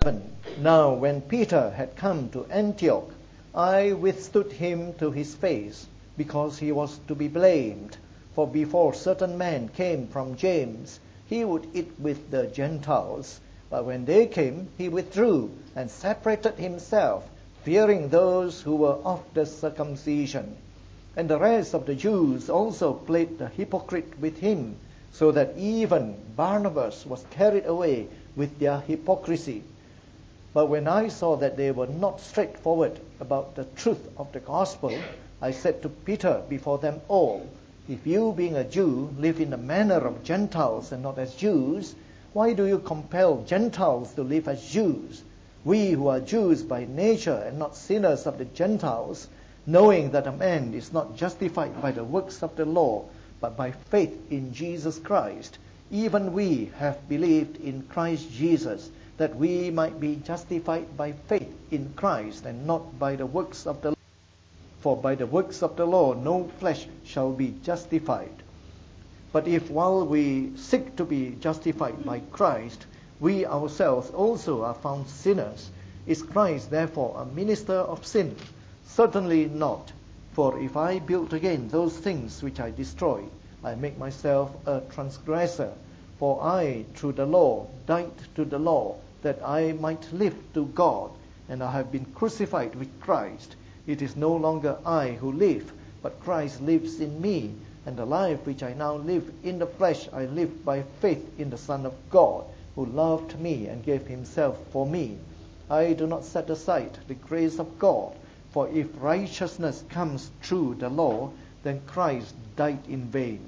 11. Now when Peter had come to Antioch, I withstood him to his face, because he was to be blamed. For before certain men came from James, he would eat with the Gentiles. But when they came, he withdrew and separated himself, fearing those who were of the circumcision. And the rest of the Jews also played the hypocrite with him, so that even Barnabas was carried away with their hypocrisy. But when I saw that they were not straightforward about the truth of the gospel, I said to Peter before them all, if you, being a Jew, live in the manner of Gentiles and not as Jews, why do you compel Gentiles to live as Jews? We who are Jews by nature and not sinners of the Gentiles, knowing that a man is not justified by the works of the law, but by faith in Jesus Christ, even we have believed in Christ Jesus, that we might be justified by faith in Christ and not by the works of the law. For by the works of the law no flesh shall be justified. But if while we seek to be justified by Christ, we ourselves also are found sinners, is Christ therefore a minister of sin? Certainly not. For if I build again those things which I destroy, I make myself a transgressor. For I, through the law, died to the law, that I might live to God, and I have been crucified with Christ. It is no longer I who live, but Christ lives in me, and the life which I now live in the flesh I live by faith in the Son of God, who loved me and gave himself for me. I do not set aside the grace of God, for if righteousness comes through the law, then Christ died in vain.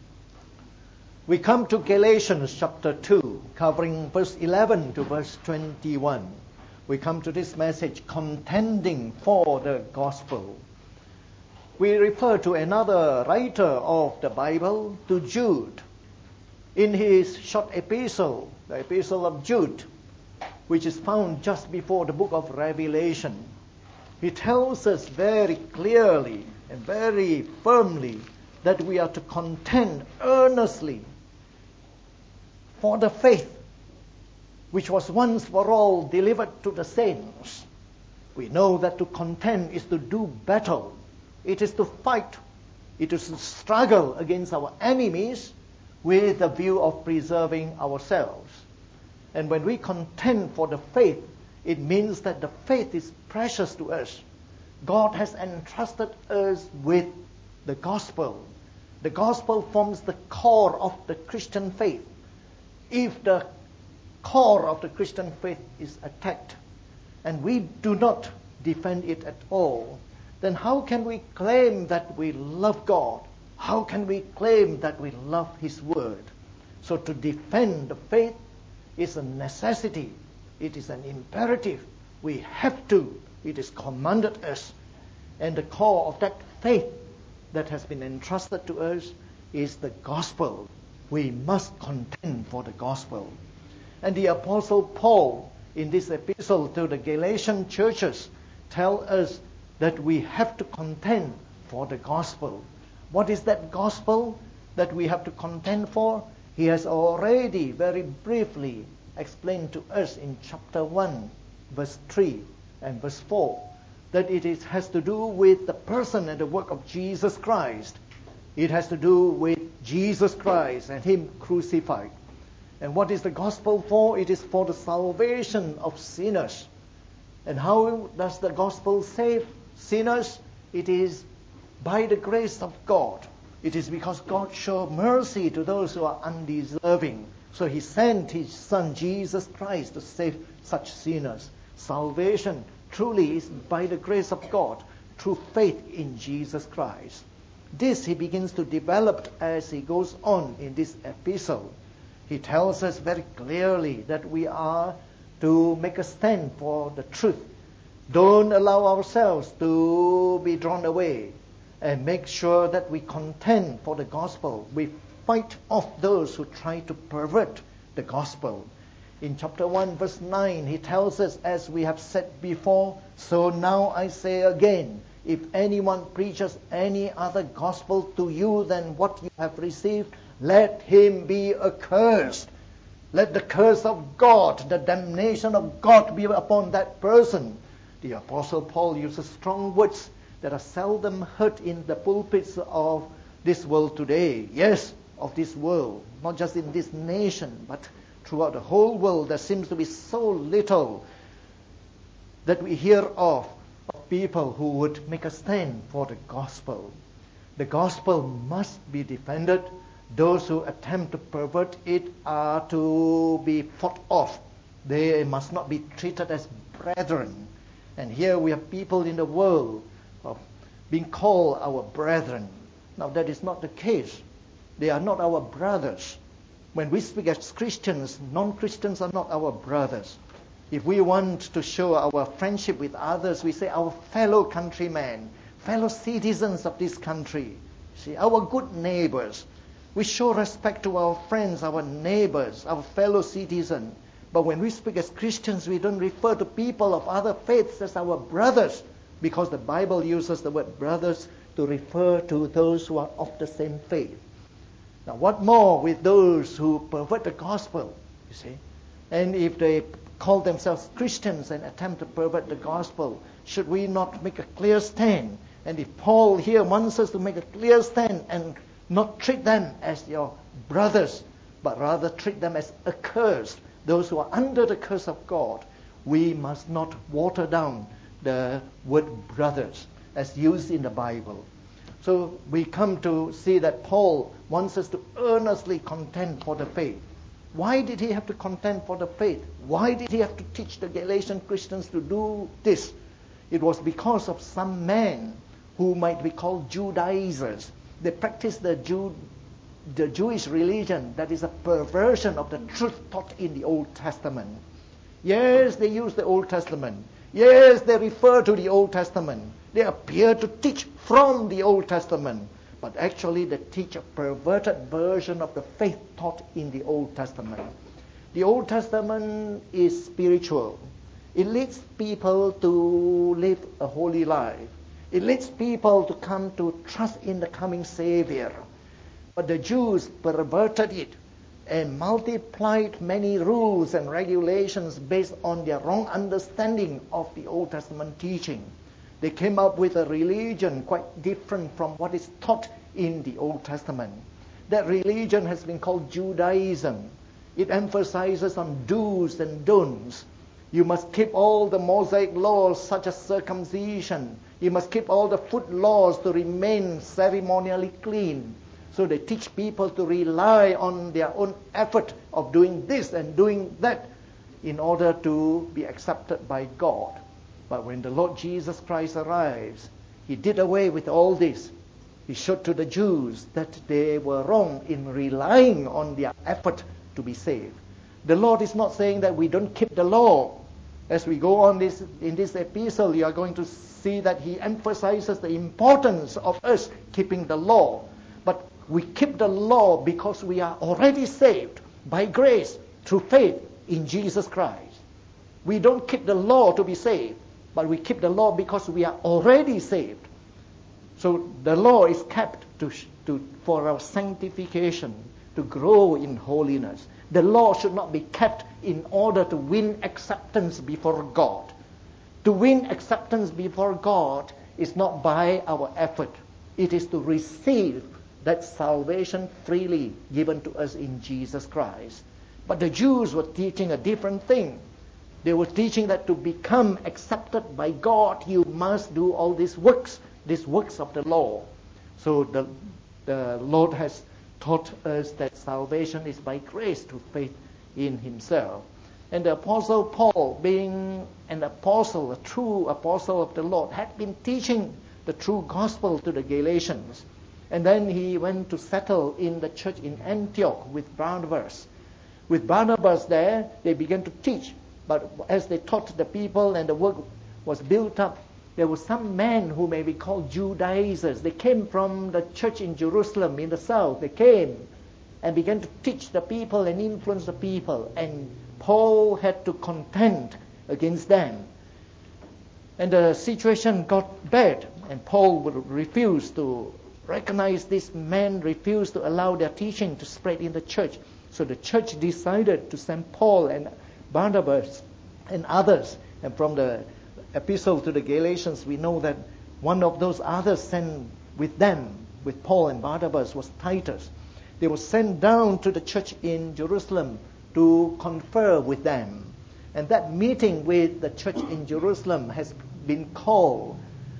We come to Galatians chapter 2, covering verse 11 to verse 21. We come to this message, contending for the gospel. We refer to another writer of the Bible, to Jude. In his short epistle, the Epistle of Jude, which is found just before the book of Revelation, he tells us very clearly and very firmly that we are to contend earnestly for the faith which was once for all delivered to the saints. We know that to contend is to do battle. It is to fight. It is to struggle against our enemies with the view of preserving ourselves. And when we contend for the faith, it means that the faith is precious to us. God has entrusted us with the gospel. The gospel forms the core of the Christian faith. If the core of the Christian faith is attacked, and we do not defend it at all, then how can we claim that we love God? How can we claim that we love His Word? So to defend the faith is a necessity. It is an imperative. We have to. It is commanded us. And the core of that faith that has been entrusted to us is the gospel. We must contend for the gospel. And the Apostle Paul, in this epistle to the Galatian churches, tell us that we have to contend for the gospel. What is that gospel that we have to contend for? He has already very briefly explained to us in chapter 1, verse 3 and verse 4, that has to do with the person and the work of Jesus Christ. It has to do with Jesus Christ and Him crucified. And what is the gospel for? It is for the salvation of sinners. And how does the gospel save sinners? It is by the grace of God. It is because God showed mercy to those who are undeserving. So He sent His Son Jesus Christ to save such sinners. Salvation truly is by the grace of God through faith in Jesus Christ. This He begins to develop as He goes on in this epistle. He tells us very clearly that we are to make a stand for the truth. Don't allow ourselves to be drawn away, and make sure that we contend for the gospel. We fight off those who try to pervert the gospel. In chapter 1, verse 9, he tells us, as we have said before, so now I say again, if anyone preaches any other gospel to you than what you have received, let him be accursed. Let the curse of God, the damnation of God be upon that person. The Apostle Paul uses strong words that are seldom heard in the pulpits of this world today. Yes, of this world, not just in this nation, but throughout the whole world. There seems to be so little that we hear of people who would make a stand for the gospel. The gospel must be defended. Those who attempt to pervert it are to be fought off. They must not be treated as brethren. And here we have people in the world being called our brethren. Now that is not the case. They are not our brothers. When we speak as Christians, non-Christians are not our brothers. If we want to show our friendship with others, we say our fellow countrymen, fellow citizens of this country. See, our good neighbors. We show respect to our friends, our neighbors, our fellow citizens. But when we speak as Christians, we don't refer to people of other faiths as our brothers, because the Bible uses the word brothers to refer to those who are of the same faith. Now, what more with those who pervert the gospel, you see? And if they call themselves Christians and attempt to pervert the gospel, should we not make a clear stand? And if Paul here wants us to make a clear stand and not treat them as your brothers, but rather treat them as accursed, those who are under the curse of God, we must not water down the word brothers as used in the Bible. So we come to see that Paul wants us to earnestly contend for the faith. Why did he have to contend for the faith? Why did he have to teach the Galatian Christians to do this? It was because of some men who might be called Judaizers. They practiced the Jewish religion that is a perversion of the truth taught in the Old Testament. Yes, they use the Old Testament. Yes, they refer to the Old Testament. They appear to teach from the Old Testament. But actually they teach a perverted version of the faith taught in the Old Testament. The Old Testament is spiritual. It leads people to live a holy life. It leads people to come to trust in the coming Savior. But the Jews perverted it and multiplied many rules and regulations based on their wrong understanding of the Old Testament teaching. They came up with a religion quite different from what is taught in the Old Testament. That religion has been called Judaism. It emphasizes on do's and don'ts. You must keep all the Mosaic laws such as circumcision. You must keep all the food laws to remain ceremonially clean. So they teach people to rely on their own effort of doing this and doing that in order to be accepted by God. But when the Lord Jesus Christ arrives, He did away with all this. He showed to the Jews that they were wrong in relying on their effort to be saved. The Lord is not saying that we don't keep the law. As we go on in this epistle, you are going to see that He emphasizes the importance of us keeping the law. But we keep the law because we are already saved by grace through faith in Jesus Christ. We don't keep the law to be saved, but we keep the law because we are already saved. So the law is kept for our sanctification, to grow in holiness. The law should not be kept in order to win acceptance before God. To win acceptance before God is not by our effort. It is to receive that salvation freely given to us in Jesus Christ. But the Jews were teaching a different thing. They were teaching that to become accepted by God, you must do all these works of the law. So the Lord has taught us that salvation is by grace through faith in Himself. And the Apostle Paul, being an apostle, a true apostle of the Lord, had been teaching the true gospel to the Galatians. And then he went to settle in the church in Antioch with Barnabas. With Barnabas there, they began to teach. But as they taught the people and the work was built up, there were some men who may be called Judaizers. They came from the church in Jerusalem in the south. They came and began to teach the people and influence the people. And Paul had to contend against them. And the situation got bad. And Paul would refuse to recognize these men, refused to allow their teaching to spread in the church. So the church decided to send Paul and Barnabas and others. And from the epistle to the Galatians, we know that one of those others sent with them, with Paul and Barnabas, was Titus. They were sent down to the church in Jerusalem to confer with them. And that meeting with the church in Jerusalem has been called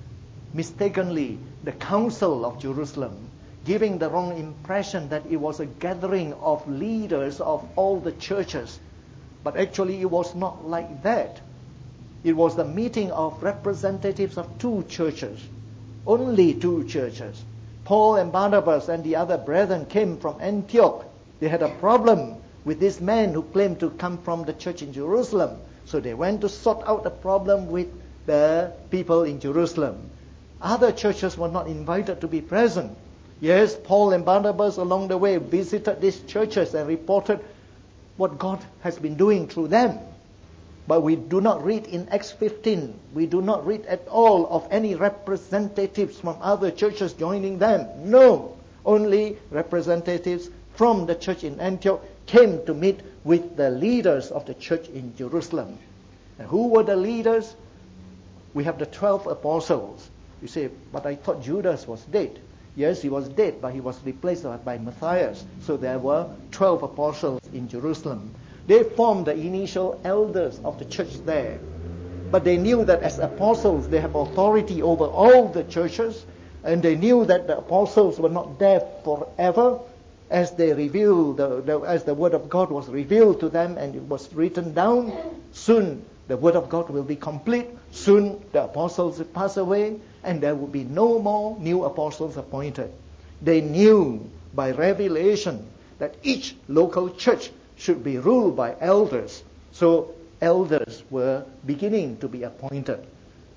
mistakenly the Council of Jerusalem, giving the wrong impression that it was a gathering of leaders of all the churches. But actually it was not like that. It was the meeting of representatives of two churches, only two churches. Paul and Barnabas and the other brethren came from Antioch. They had a problem with this man who claimed to come from the church in Jerusalem. So they went to sort out the problem with the people in Jerusalem. Other churches were not invited to be present. Yes, Paul and Barnabas along the way visited these churches and reported what God has been doing through them. But we do not read in Acts 15, we do not read at all of any representatives from other churches joining them. No, only representatives from the church in Antioch came to meet with the leaders of the church in Jerusalem. And who were the leaders? We have the 12 apostles. You say, but I thought Judas was dead. Yes, he was dead, but he was replaced by Matthias. So there were 12 apostles in Jerusalem. They formed the initial elders of the church there. But they knew that as apostles, they have authority over all the churches. And they knew that the apostles were not there forever. As they revealed, as the word of God was revealed to them and it was written down, soon the word of God will be complete. Soon the apostles will pass away and there will be no more new apostles appointed. They knew by revelation that each local church should be ruled by elders. So elders were beginning to be appointed.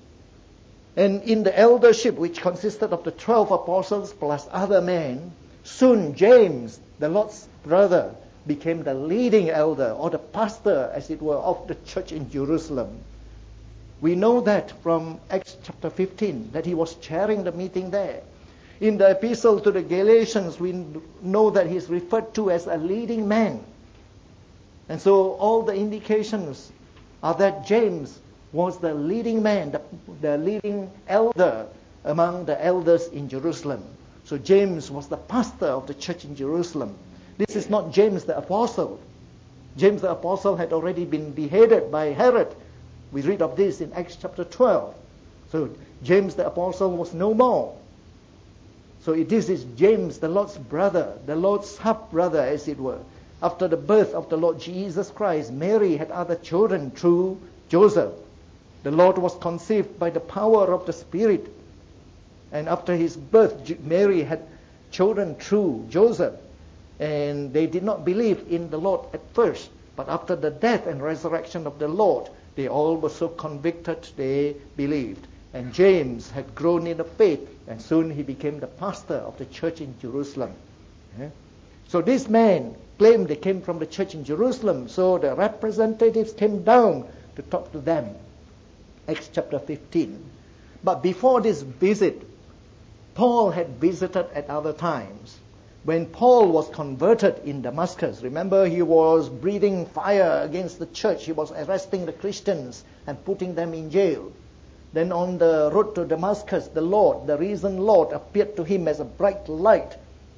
And in the eldership, which consisted of the 12 apostles plus other men, soon James, the Lord's brother, became the leading elder or the pastor, as it were, of the church in Jerusalem. We know that from Acts chapter 15, that he was chairing the meeting there. In the epistle to the Galatians, we know that he's referred to as a leading man. And so all the indications are that James was the leading man, the leading elder among the elders in Jerusalem. So James was the pastor of the church in Jerusalem. This is not James the apostle. James the apostle had already been beheaded by Herod. We read of this in Acts chapter 12. So James the apostle was no more. So this is James, the Lord's brother, the Lord's half-brother, as it were. After the birth of the Lord Jesus Christ, Mary had other children through Joseph. The Lord was conceived by the power of the Spirit. And after his birth, Mary had children through Joseph. And they did not believe in the Lord at first. But after the death and resurrection of the Lord, they all were so convicted they believed. And James had grown in the faith. And soon he became the pastor of the church in Jerusalem. Yeah? So this man claimed they came from the church in Jerusalem. So the representatives came down to talk to them. Acts chapter 15. But before this visit, Paul had visited at other times. When Paul was converted in Damascus, remember he was breathing fire against the church. He was arresting the Christians and putting them in jail. Then on the road to Damascus, the Lord, the risen Lord, appeared to him as a bright light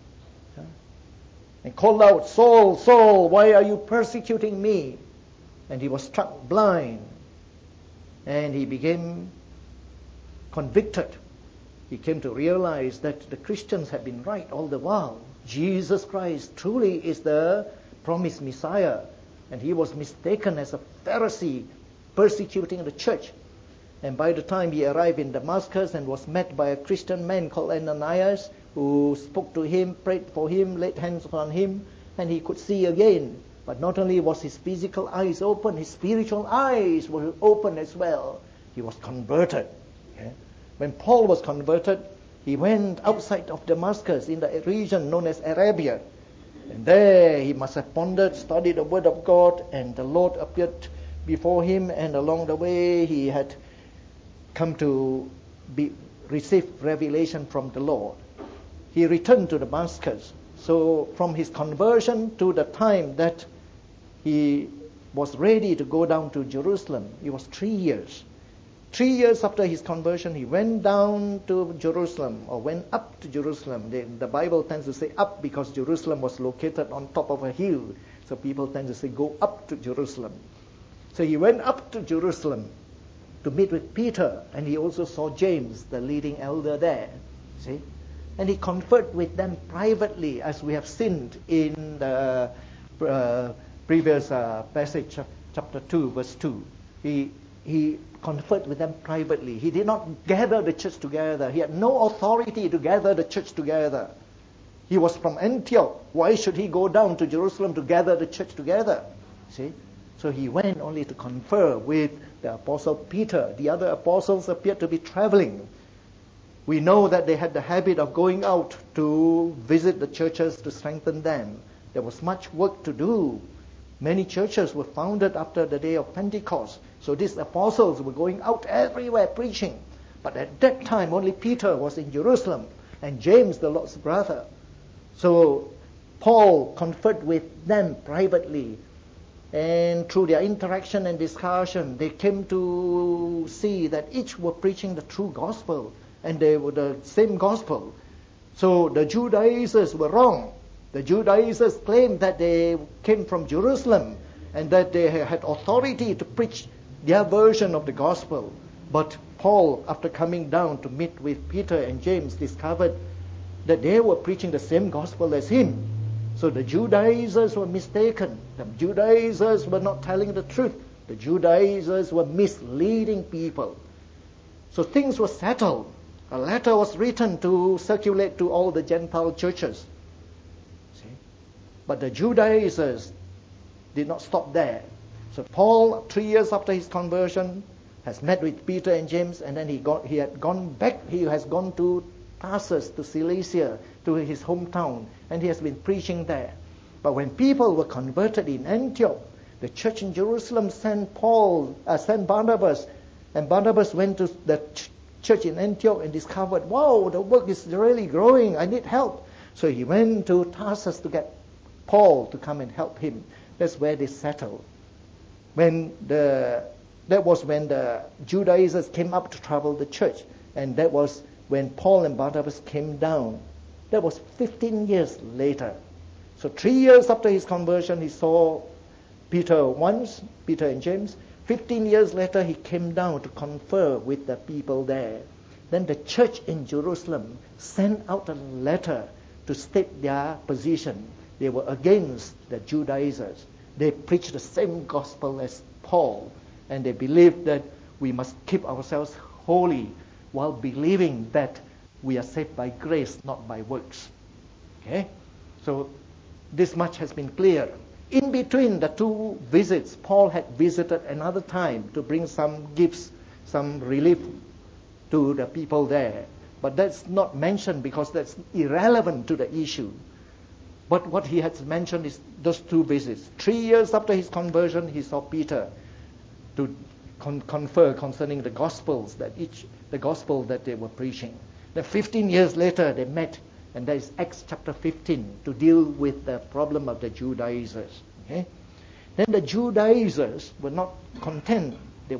and called out, "Saul, Saul, why are you persecuting me?" And he was struck blind. And he became convicted. He came to realize that the Christians had been right all the while. Jesus Christ truly is the promised Messiah. And he was mistaken as a Pharisee persecuting the church. And by the time he arrived in Damascus and was met by a Christian man called Ananias, who spoke to him, prayed for him, laid hands on him, and he could see again. But not only was his physical eyes open, his spiritual eyes were open as well. He was converted. Okay? When Paul was converted, he went outside of Damascus in the region known as Arabia. And there he must have pondered, studied the word of God, and the Lord appeared before him, and along the way he had come to receive revelation from the Lord. He returned to Damascus, So from his conversion to the time that he was ready to go down to Jerusalem, it was 3 years. 3 years after his conversion, he went down to Jerusalem, or went up to Jerusalem. The Bible tends to say up because Jerusalem was located on top of a hill. So people tend to say go up to Jerusalem. So he went up to Jerusalem to meet with Peter, and he also saw James, the leading elder there. See? And he conferred with them privately, as we have seen in the previous passage, chapter 2, verse 2. He conferred with them privately. He did not gather the church together. He had no authority to gather the church together. He was from Antioch. Why should he go down to Jerusalem to gather the church together? See? So he went only to confer with the apostle Peter. The other apostles appeared to be traveling. We know that they had the habit of going out to visit the churches to strengthen them. There was much work to do. Many churches were founded after the day of Pentecost. So these apostles were going out everywhere preaching. But at that time, only Peter was in Jerusalem, and James, the Lord's brother. So Paul conferred with them privately. And through their interaction and discussion, they came to see that each were preaching the true gospel. And they were the same gospel. So the Judaizers were wrong. The Judaizers claimed that they came from Jerusalem and that they had authority to preach their version of the gospel. But Paul, after coming down to meet with Peter and James, discovered that they were preaching the same gospel as him. So the Judaizers were mistaken. The Judaizers were not telling the truth. The Judaizers were misleading people. So things were settled. A letter was written to circulate to all the Gentile churches. See? But the Judaizers did not stop there. So Paul, 3 years after his conversion, has met with Peter and James, and then he has gone to Tarsus, to Cilicia, to his hometown, and he has been preaching there. But when people were converted in Antioch, the church in Jerusalem sent Barnabas, and Barnabas went to the church in Antioch and discovered, wow, the work is really growing, I need help. So he went to Tarsus to get Paul to come and help him. That's where they settled. That was when the Judaizers came up to trouble the church, and that was when Paul and Barnabas came down. That was 15 years later. So 3 years after his conversion, he saw Peter and James. 15 years later, he came down to confer with the people there. Then the church in Jerusalem sent out a letter to state their position. They were against the Judaizers. They preached the same gospel as Paul, and they believed that we must keep ourselves holy while believing that we are saved by grace, not by works. Okay? So this much has been clear. In between the two visits, Paul had visited another time to bring some gifts, some relief to the people there. But that's not mentioned because that's irrelevant to the issue. But what he has mentioned is those two visits. 3 years after his conversion, he saw Peter to confer concerning the gospels, the gospel that they were preaching. Then 15 years later, they met. And that is Acts chapter 15, to deal with the problem of the Judaizers. Okay? Then the Judaizers were not content. They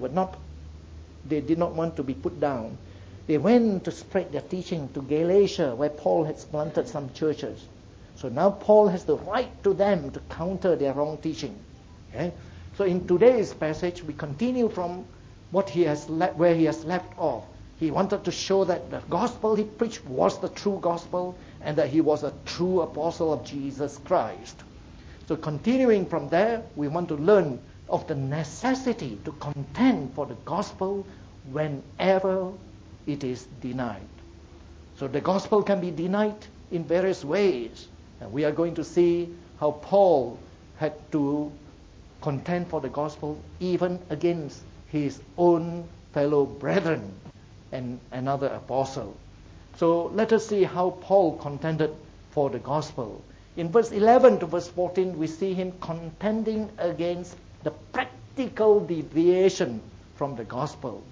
did not want to be put down. They went to spread their teaching to Galatia, where Paul had planted some churches. So now Paul has the right to them to counter their wrong teaching. Okay? So in today's passage, we continue from where he has left off. He wanted to show that the gospel he preached was the true gospel and that he was a true apostle of Jesus Christ. So continuing from there, we want to learn of the necessity to contend for the gospel whenever it is denied. So the gospel can be denied in various ways. And we are going to see how Paul had to contend for the gospel even against his own fellow brethren and another apostle. So let us see how Paul contended for the gospel. In verse 11 to verse 14, we see him contending against the practical deviation from the gospel.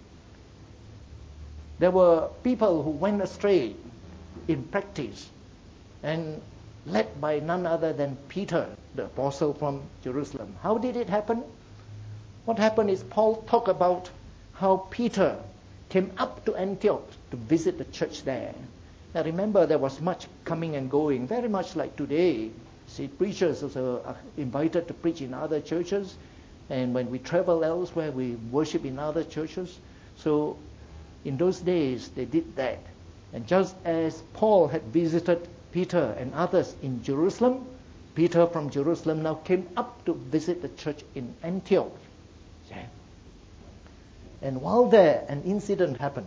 There were people who went astray in practice. And led by none other than Peter, the apostle from Jerusalem. How did it happen? What happened is Paul talked about how Peter came up to Antioch to visit the church there. Now remember, there was much coming and going, very much like today. See, preachers also are invited to preach in other churches, and when we travel elsewhere, we worship in other churches. So in those days, they did that. And just as Paul had visited Peter and others in Jerusalem, Peter from Jerusalem now came up to visit the church in Antioch. Yeah. And while there, an incident happened.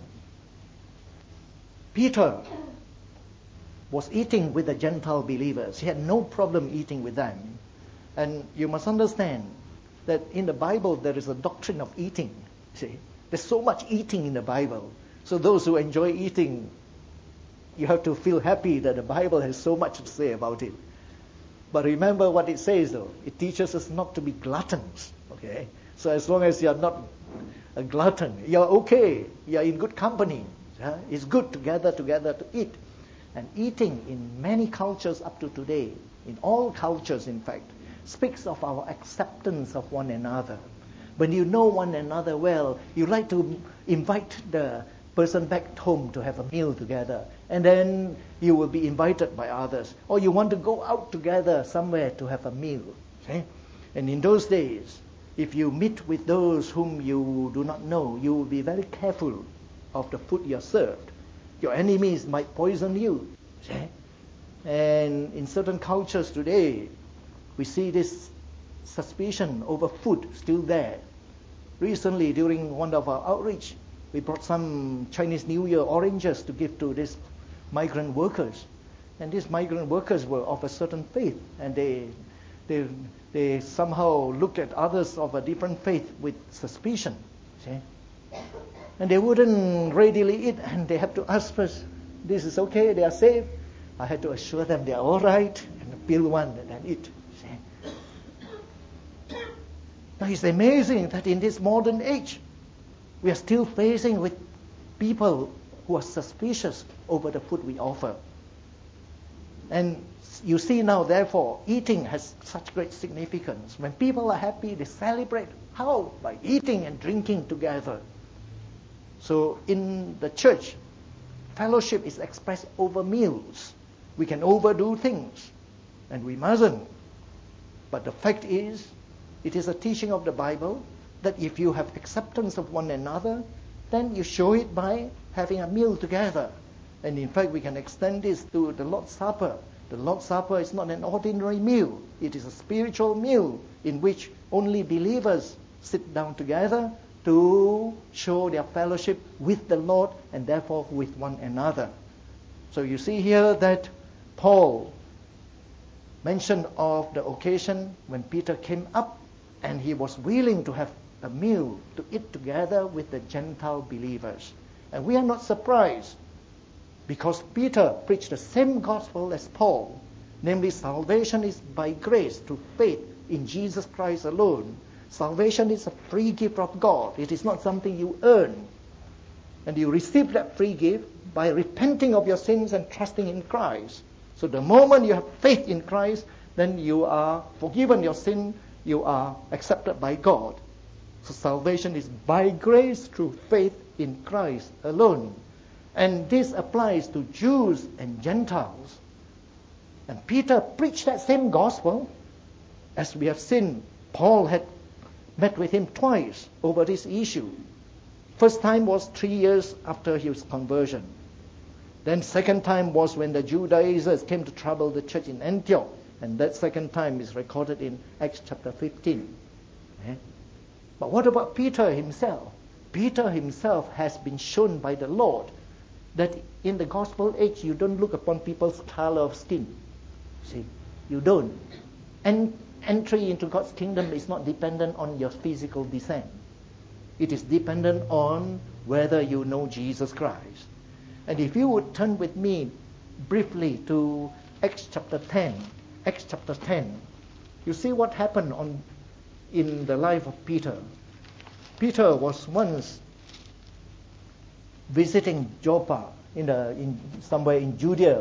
Peter was eating with the Gentile believers. He had no problem eating with them. And you must understand that in the Bible there is a doctrine of eating. See, there's so much eating in the Bible. So those who enjoy eating, you have to feel happy that the Bible has so much to say about it. But remember what it says though. It teaches us not to be gluttons. Okay? So as long as you're not a glutton, you're okay. You're in good company. Yeah? It's good to gather together to eat. And eating in many cultures up to today, in all cultures in fact, speaks of our acceptance of one another. When you know one another well, you like to invite the person back home to have a meal together, and then you will be invited by others. Or you want to go out together somewhere to have a meal. See? And in those days, if you meet with those whom you do not know, you will be very careful of the food you're served. Your enemies might poison you. See? And in certain cultures today, we see this suspicion over food still there. Recently, during one of our outreach, we brought some Chinese New Year oranges to give to these migrant workers. And these migrant workers were of a certain faith, and they somehow looked at others of a different faith with suspicion. See? And they wouldn't readily eat, and they have to ask first, this is okay, they are safe. I had to assure them they are all right, and peel one and then eat. See? Now it's amazing that in this modern age, we are still facing with people who are suspicious over the food we offer. And you see now, therefore, eating has such great significance. When people are happy, they celebrate. How? By eating and drinking together. So in the church, fellowship is expressed over meals. We can overdo things, and we mustn't. But the fact is, it is a teaching of the Bible that if you have acceptance of one another, then you show it by having a meal together. And in fact, we can extend this to the Lord's Supper. The Lord's Supper is not an ordinary meal. It is a spiritual meal in which only believers sit down together to show their fellowship with the Lord and therefore with one another. So you see here that Paul mentioned of the occasion when Peter came up and he was willing to have a meal to eat together with the Gentile believers. And we are not surprised because Peter preached the same gospel as Paul, namely salvation is by grace through faith in Jesus Christ alone. Salvation is a free gift of God. It is not something you earn. And you receive that free gift by repenting of your sins and trusting in Christ. So the moment you have faith in Christ, then you are forgiven your sin, you are accepted by God. So salvation is by grace through faith in Christ alone. And this applies to Jews and Gentiles. And Peter preached that same gospel. As we have seen, Paul had met with him twice over this issue. First time was 3 years after his conversion. Then second time was when the Judaizers came to trouble the church in Antioch. And that second time is recorded in Acts chapter 15. But what about Peter himself? Peter himself has been shown by the Lord that in the gospel age you don't look upon people's color of skin. See, you don't. And entry into God's kingdom is not dependent on your physical descent. It is dependent on whether you know Jesus Christ. And if you would turn with me briefly to Acts chapter 10. Acts chapter 10. You see what happened in the life of Peter. Peter was once visiting Joppa somewhere in Judea,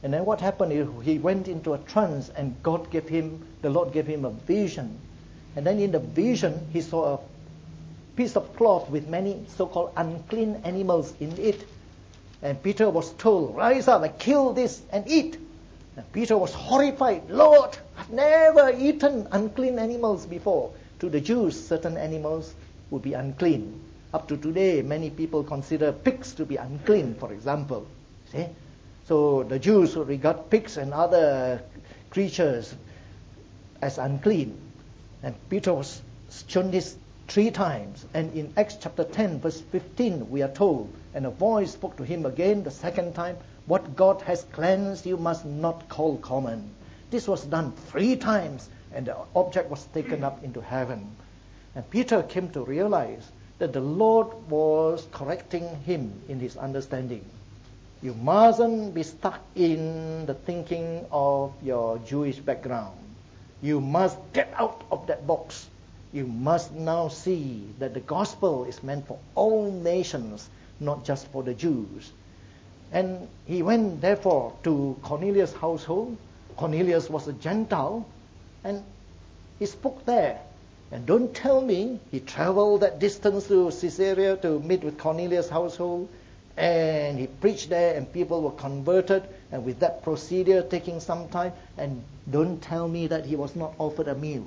And then what happened is he went into a trance, and the Lord gave him a vision. And then in the vision, he saw a piece of cloth with many so-called unclean animals in it. And Peter was told, rise up and kill this and eat. And Peter was horrified. Lord, I've never eaten unclean animals before. To the Jews, certain animals would be unclean. Up to today, many people consider pigs to be unclean, for example. See? So the Jews would regard pigs and other creatures as unclean. And Peter was shown this 3 times. And in Acts chapter 10, verse 15, we are told, and a voice spoke to him again the second time, what God has cleansed you must not call common. This was done 3 times, and the object was taken up into heaven. And Peter came to realize that the Lord was correcting him in his understanding. You mustn't be stuck in the thinking of your Jewish background. You must get out of that box. You must now see that the gospel is meant for all nations, not just for the Jews. And he went, therefore, to Cornelius' household. Cornelius was a Gentile, and he spoke there. And don't tell me he traveled that distance to Caesarea to meet with Cornelius' household, and he preached there, and people were converted, and with that procedure taking some time. And don't tell me that he was not offered a meal.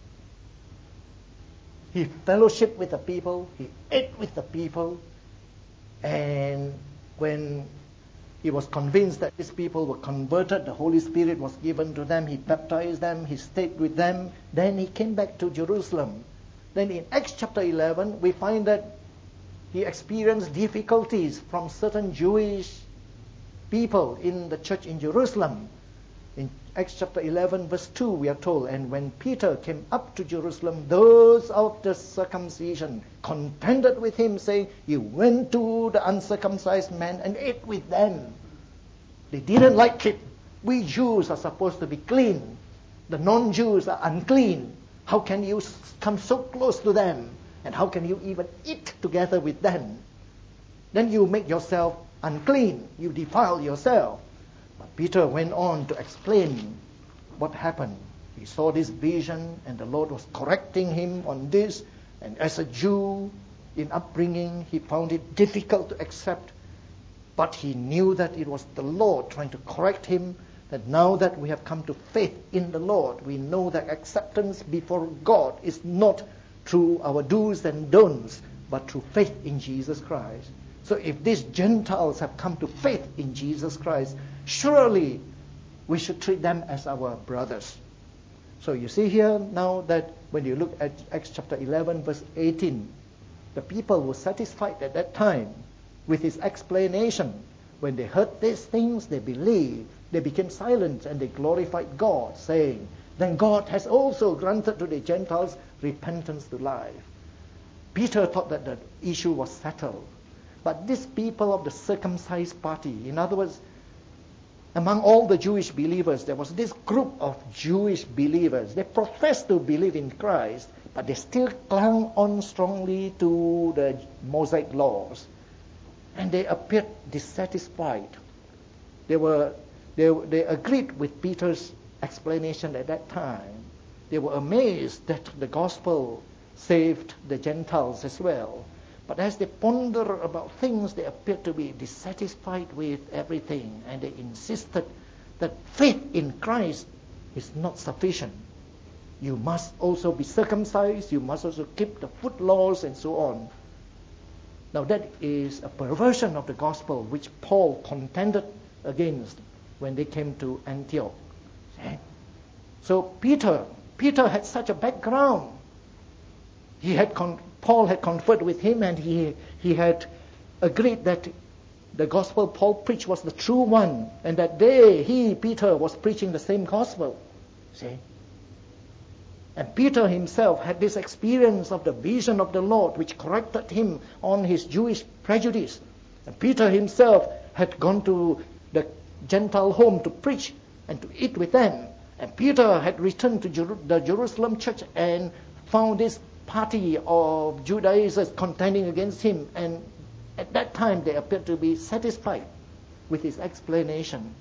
He fellowshiped with the people, he ate with the people, and when he was convinced that these people were converted, the Holy Spirit was given to them, he baptized them, he stayed with them, then he came back to Jerusalem. Then in Acts chapter 11, we find that he experienced difficulties from certain Jewish people in the church in Jerusalem. In Acts chapter 11, verse 2, we are told, and when Peter came up to Jerusalem, those of the circumcision contended with him, saying, you went to the uncircumcised men and ate with them. They didn't like it. We Jews are supposed to be clean. The non-Jews are unclean. How can you come so close to them? And how can you even eat together with them? Then you make yourself unclean. You defile yourself. But Peter went on to explain what happened. He saw this vision, and the Lord was correcting him on this. And as a Jew in upbringing, he found it difficult to accept. But he knew that it was the Lord trying to correct him, that now that we have come to faith in the Lord, we know that acceptance before God is not through our do's and don'ts, but through faith in Jesus Christ. So if these Gentiles have come to faith in Jesus Christ, surely we should treat them as our brothers. So you see here now that when you look at Acts chapter 11, verse 18, the people were satisfied at that time with his explanation. When they heard these things, they believed. They became silent and they glorified God, saying, then God has also granted to the Gentiles repentance to life. Peter thought that the issue was settled. But these people of the circumcised party, in other words, among all the Jewish believers, there was this group of Jewish believers. They professed to believe in Christ, but they still clung on strongly to the Mosaic laws. And they appeared dissatisfied. They agreed with Peter's explanation at that time. They were amazed that the gospel saved the Gentiles as well. But as they ponder about things, they appeared to be dissatisfied with everything, and they insisted that faith in Christ is not sufficient. You must also be circumcised, you must also keep the foot laws, and so on. Now that is a perversion of the gospel which Paul contended against when they came to Antioch. So Peter had such a background. Paul had conferred with him, and he had agreed that the gospel Paul preached was the true one, and that Peter was preaching the same gospel. See? And Peter himself had this experience of the vision of the Lord, which corrected him on his Jewish prejudice. And Peter himself had gone to the Gentile home to preach and to eat with them. And Peter had returned to the Jerusalem church and found this party of Judaizers contending against him. And at that time they appeared to be satisfied with his explanation.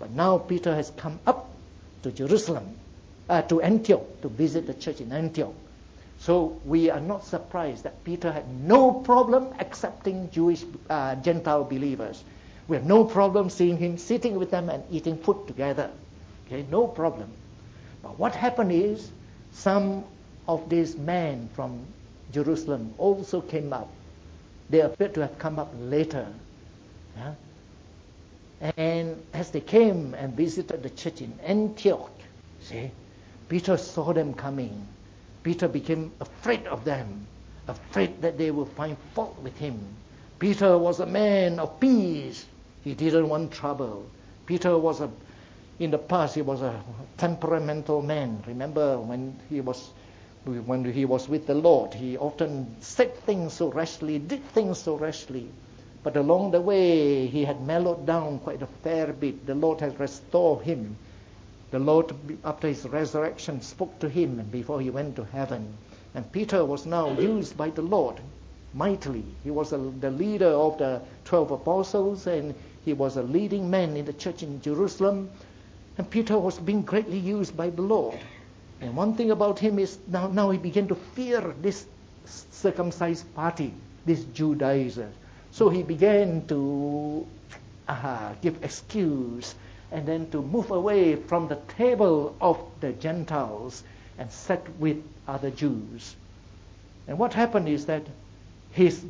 But now Peter has come up to Jerusalem, to Antioch, to visit the church in Antioch. So we are not surprised that Peter had no problem accepting Gentile believers. We have no problem seeing him sitting with them and eating food together. Okay, no problem. But what happened is, some of these men from Jerusalem also came up. They appeared to have come up later. Yeah? And as they came and visited the church in Antioch, see, Peter saw them coming. Peter became afraid of them, afraid that they will find fault with him. Peter was a man of peace. He didn't want trouble. Peter was in the past, he was a temperamental man. Remember when he was with the Lord, he often said things so rashly, did things so rashly. But along the way, he had mellowed down quite a fair bit. The Lord has restored him. The Lord, after his resurrection, spoke to him and before he went to heaven. And Peter was now used by the Lord mightily. He was the leader of the 12 apostles, and he was a leading man in the church in Jerusalem. And Peter was being greatly used by the Lord. And one thing about him is now he began to fear this circumcised party, these Judaizers. So he began to give excuse and then to move away from the table of the Gentiles and sat with other Jews. And what happened is that his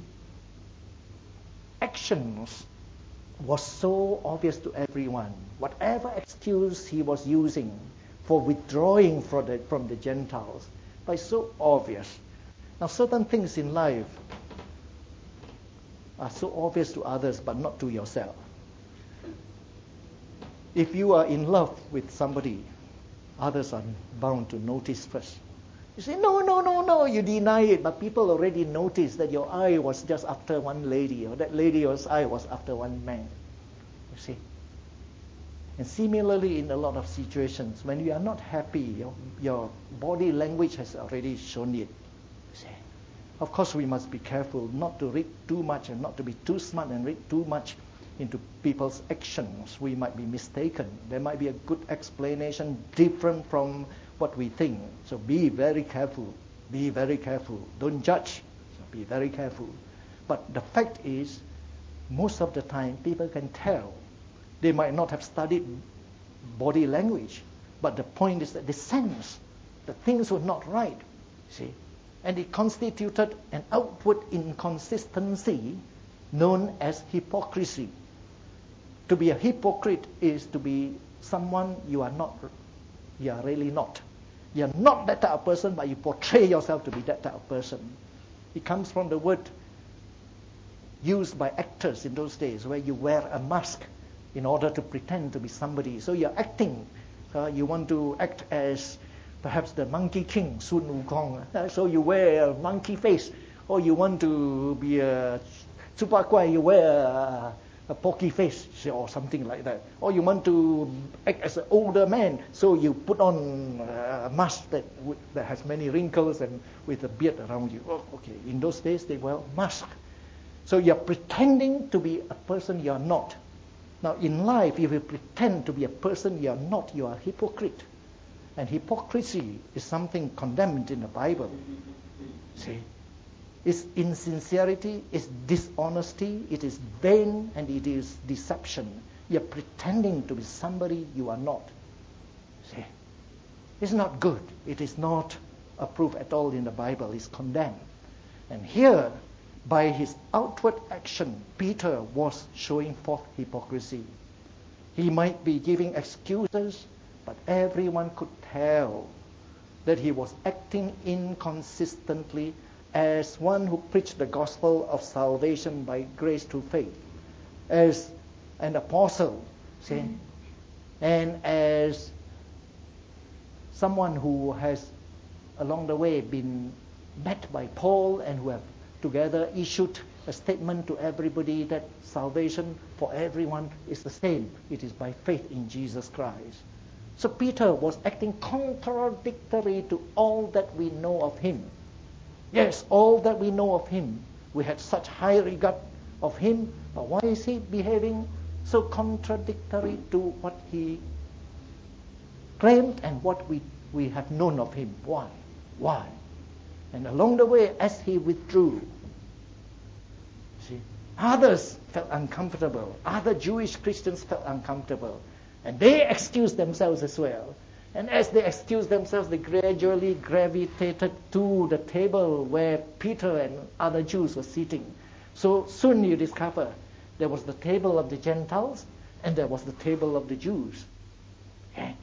actions was so obvious to everyone. Whatever excuse he was using for withdrawing from the Gentiles, but it's so obvious. Now, certain things in life are so obvious to others, but not to yourself. If you are in love with somebody, others are bound to notice first. You say, no, you deny it, but people already notice that your eye was just after one lady, or that lady's eye was after one man. You see? And similarly, in a lot of situations, when you are not happy, your body language has already shown it. You see? Of course, we must be careful not to read too much and not to be too smart and read too much into people's actions. We might be mistaken. There might be a good explanation different from what we think. So be very careful. Be very careful. Don't judge. So be very careful. But the fact is, most of the time, people can tell. They might not have studied body language, but the point is that they sense that things were not right. See? And it constituted an outward inconsistency known as hypocrisy. To be a hypocrite is to be someone you are not. You are really not. You are not that type of person, but you portray yourself to be that type of person. It comes from the word used by actors in those days, where you wear a mask in order to pretend to be somebody. So you're acting. You want to act as perhaps the Monkey King, Sun Wukong. So you wear a monkey face. Or you want to be a Chupa Guai, you wear a porky face or something like that. Or you want to act as an older man, so you put on a mask that has many wrinkles and with a beard around you. Oh, okay, in those days they wear masks. So you're pretending to be a person you're not. Now in life, if you pretend to be a person you're not, you are a hypocrite. And hypocrisy is something condemned in the Bible. See? It's insincerity, it's dishonesty, it is vain, and it is deception. You're pretending to be somebody you are not. See? It's not good. It is not approved at all in the Bible. It's condemned. And here, by his outward action, Peter was showing forth hypocrisy. He might be giving excuses, but everyone could tell that he was acting inconsistently as one who preached the gospel of salvation by grace through faith, as an apostle, see, and as someone who has along the way been met by Paul and who have together issued a statement to everybody that salvation for everyone is the same. It is by faith in Jesus Christ. So Peter was acting contradictory to all that we know of him. Yes, all that we know of him. We had such high regard of him, but why is he behaving so contradictory to what he claimed and what we have known of him. Why? Why? And along the way, as he withdrew, see, others felt uncomfortable. Other Jewish Christians felt uncomfortable. And they excused themselves as well. And as they excused themselves, they gradually gravitated to the table where Peter and other Jews were sitting. So soon you discover there was the table of the Gentiles and there was the table of the Jews. Okay?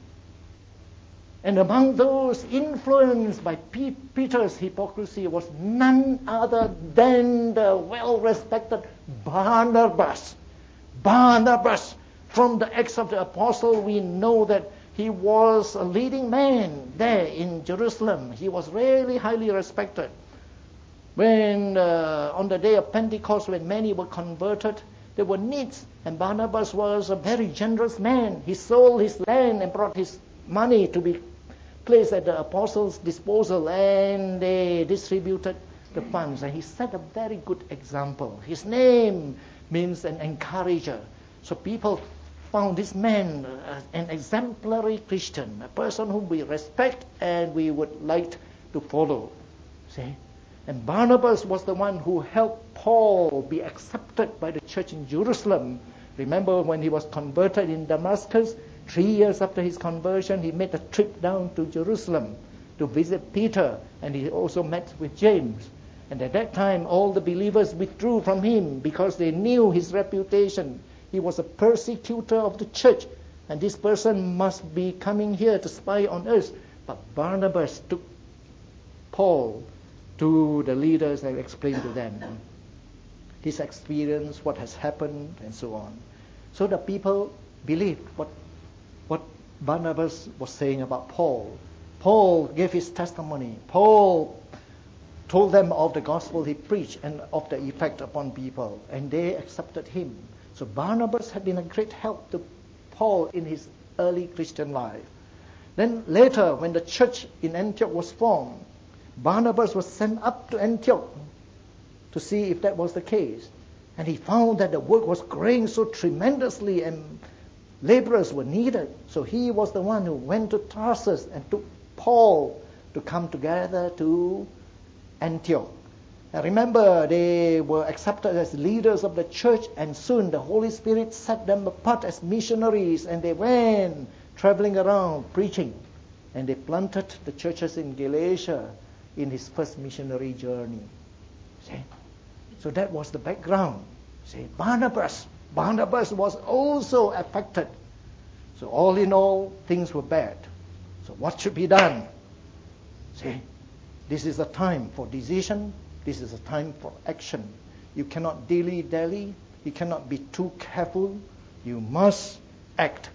And among those influenced by Peter's hypocrisy was none other than the well-respected Barnabas. Barnabas, from the Acts of the Apostle, we know that he was a leading man there in Jerusalem. He was really highly respected. When on the day of Pentecost, when many were converted, there were needs, and Barnabas was a very generous man. He sold his land and brought his money to be placed at the apostles' disposal, and they distributed the funds. And he set a very good example. His name means an encourager. So people found this man an exemplary Christian, a person whom we respect and we would like to follow. See? And Barnabas was the one who helped Paul be accepted by the church in Jerusalem. Remember when he was converted in Damascus? 3 years after his conversion, he made a trip down to Jerusalem to visit Peter, and he also met with James. And at that time, all the believers withdrew from him because they knew his reputation. He was a persecutor of the church, and this person must be coming here to spy on us. But Barnabas took Paul to the leaders and explained to them his experience, what has happened, and so on. So the people believed what Barnabas was saying about Paul. Paul gave his testimony. Paul told them of the gospel he preached and of the effect upon people, and they accepted him. So Barnabas had been a great help to Paul in his early Christian life. Then later, when the church in Antioch was formed, Barnabas was sent up to Antioch to see if that was the case. And he found that the work was growing so tremendously and laborers were needed. So he was the one who went to Tarsus and took Paul to come together to Antioch. And remember, they were accepted as leaders of the church, and soon the Holy Spirit set them apart as missionaries, and they went traveling around preaching. And they planted the churches in Galatia in his first missionary journey. See? So that was the background. See, Barnabas was also affected. So all in all, things were bad. So what should be done? See, this is a time for decision. This is a time for action. You cannot dilly-dally. You cannot be too careful. You must act.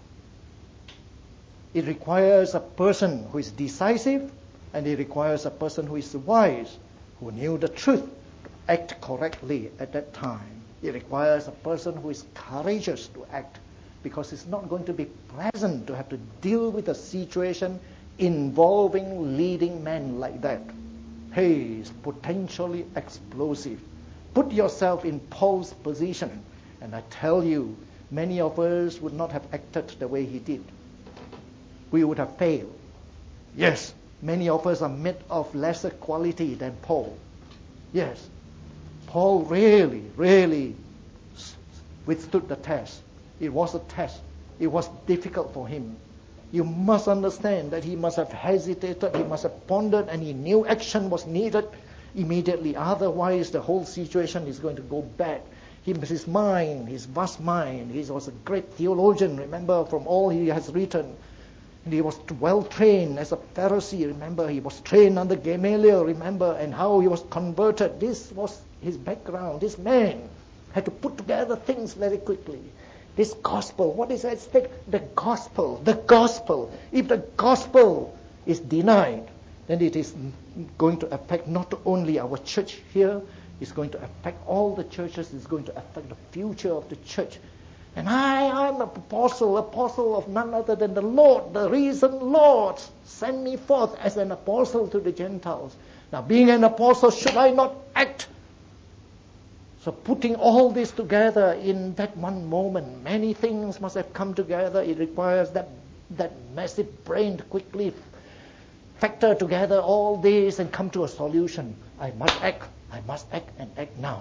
It requires a person who is decisive, and it requires a person who is wise, who knew the truth, to act correctly at that time. It requires a person who is courageous to act, because it's not going to be pleasant to have to deal with a situation involving leading men like that. Hey, it's potentially explosive. Put yourself in Paul's position, and I tell you, many of us would not have acted the way he did. We would have failed. Yes, many of us are made of lesser quality than Paul. Yes, Paul really withstood the test. It was a test. It was difficult for him. You must understand that he must have hesitated, he must have pondered, and he knew action was needed immediately. Otherwise, the whole situation is going to go bad. His mind, his vast mind, he was a great theologian, remember, from all he has written. And he was well trained as a Pharisee, remember. He was trained under Gamaliel, remember, and how he was converted. This was his background. This man had to put together things very quickly. This gospel, what is at stake? The gospel. If the gospel is denied, then it is going to affect not only our church here, it's going to affect all the churches, it's going to affect the future of the church. And I'm an apostle of none other than the Lord, the risen Lord. Send me forth as an apostle to the Gentiles. Now, being an apostle, should I not act? So putting all this together in that one moment, many things must have come together. It requires that massive brain to quickly factor together all this and come to a solution. I must act and act now.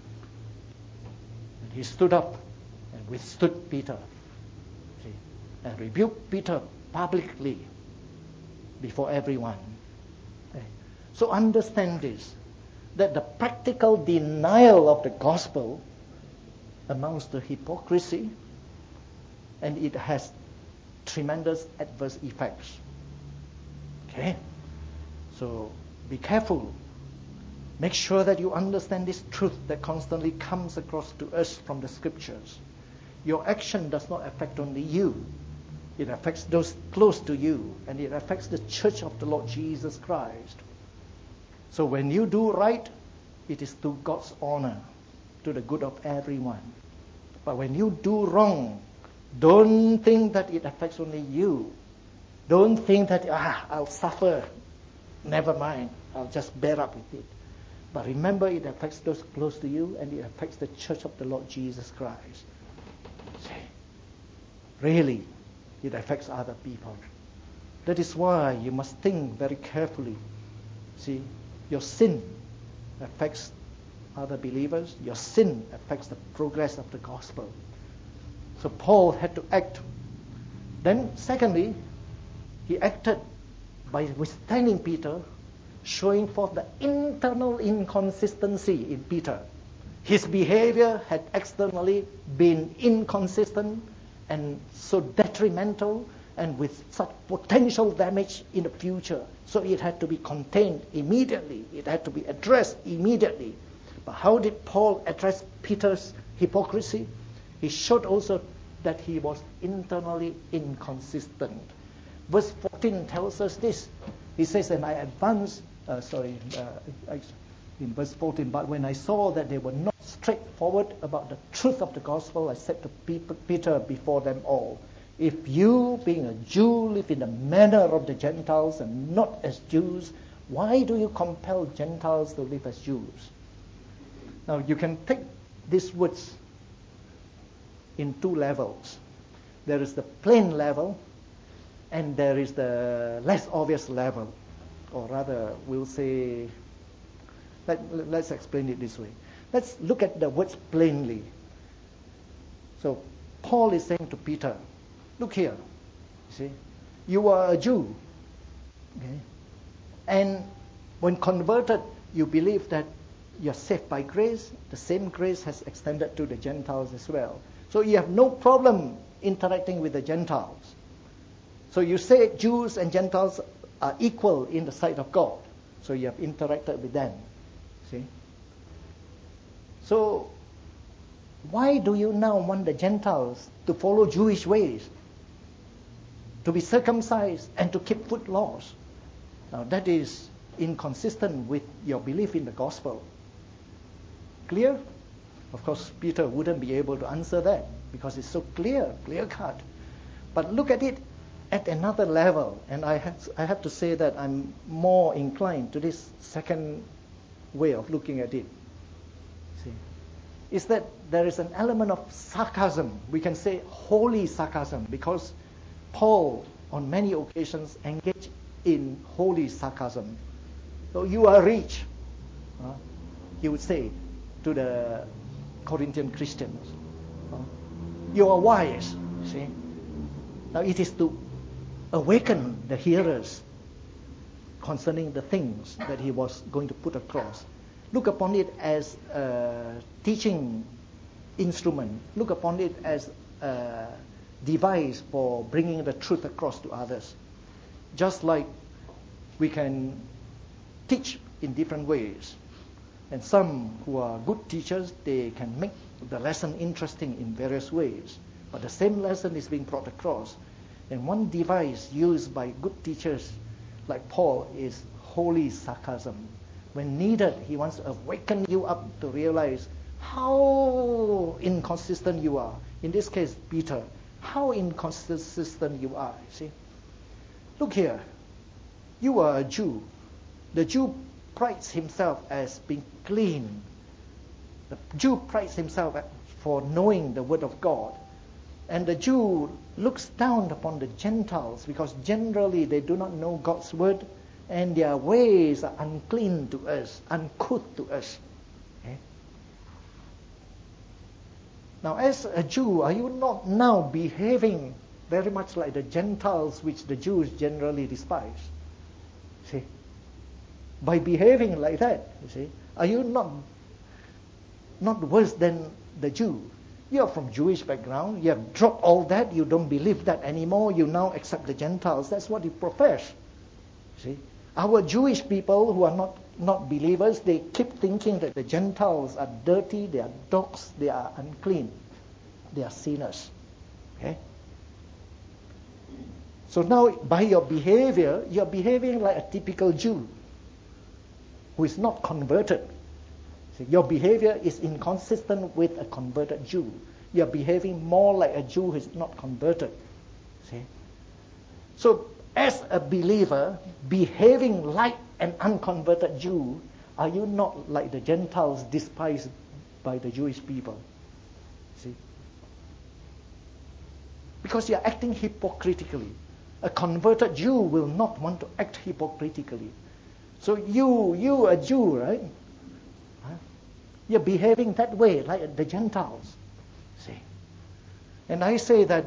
And he stood up and withstood Peter, see, and rebuked Peter publicly before everyone. Okay. So understand this, that the practical denial of the gospel amounts to hypocrisy, and it has tremendous adverse effects. Okay? So be careful. Make sure that you understand this truth that constantly comes across to us from the scriptures. Your action does not affect only you. It affects those close to you, and it affects the church of the Lord Jesus Christ. So when you do right, it is to God's honor, to the good of everyone. But when you do wrong, don't think that it affects only you. Don't think that, I'll suffer. Never mind, I'll just bear up with it. But remember, it affects those close to you, and it affects the church of the Lord Jesus Christ. See? Really, it affects other people. That is why you must think very carefully. See, your sin affects other believers. Your sin affects the progress of the gospel. So Paul had to act. Then, secondly, he acted by withstanding Peter, showing forth the internal inconsistency in Peter. His behavior had externally been inconsistent and so detrimental and with such potential damage in the future. So it had to be contained immediately. It had to be addressed immediately. But how did Paul address Peter's hypocrisy? He showed also that he was internally inconsistent. Verse 14 tells us this. He says, and I advanced, in verse 14, but when I saw that they were not straightforward about the truth of the gospel, I said to Peter before them all, if you, being a Jew, live in the manner of the Gentiles and not as Jews, why do you compel Gentiles to live as Jews? Now, you can take these words in two levels. There is the plain level, and there is the less obvious level. Or rather, we'll say, let's explain it this way. Let's look at the words plainly. So, Paul is saying to Peter, look here, you see, you are a Jew, okay? And when converted, you believe that you're saved by grace. The same grace has extended to the Gentiles as well. So you have no problem interacting with the Gentiles. So you say Jews and Gentiles are equal in the sight of God. So you have interacted with them. See? So why do you now want the Gentiles to follow Jewish ways, to be circumcised and to keep food laws? Now that is inconsistent with your belief in the gospel. Clear? Of course, Peter wouldn't be able to answer that because it's so clear cut. But look at it at another level, and I have to say that I'm more inclined to this second way of looking at it. See, is that there is an element of sarcasm. We can say holy sarcasm, because Paul, on many occasions, engaged in holy sarcasm. So you are rich, he would say to the Corinthian Christians. You are wise. See, now it is to awaken the hearers concerning the things that he was going to put across. Look upon it as a teaching instrument. Look upon it as a device for bringing the truth across to others. Just like we can teach in different ways. And some who are good teachers, they can make the lesson interesting in various ways. But the same lesson is being brought across. And one device used by good teachers like Paul is holy sarcasm. When needed, he wants to awaken you up to realize how inconsistent you are. In this case, Peter, how inconsistent you are. See? Look here. You are a Jew. The Jew prides himself as being clean, The Jew prides himself for knowing the word of God. And the Jew looks down upon the Gentiles because generally they do not know God's word and their ways are unclean to us, uncouth to us. Okay? Now, as a Jew, are you not now behaving very much like the Gentiles which the Jews generally despise? See? By behaving like that, you see, are you not worse than the Jew? You are from Jewish background. You have dropped all that. You don't believe that anymore. You now accept the Gentiles. That's what you profess. See, our Jewish people who are not believers, they keep thinking that the Gentiles are dirty, they are dogs, they are unclean, they are sinners. Okay? So now, by your behavior, you're behaving like a typical Jew who is not converted. See, your behavior is inconsistent with a converted Jew. You're behaving more like a Jew who is not converted. See? So, as a believer, behaving like an unconverted Jew, are you not like the Gentiles despised by the Jewish people? See? Because you're acting hypocritically. A converted Jew will not want to act hypocritically. So you a Jew, right? You're behaving that way like the Gentiles. See? And I say that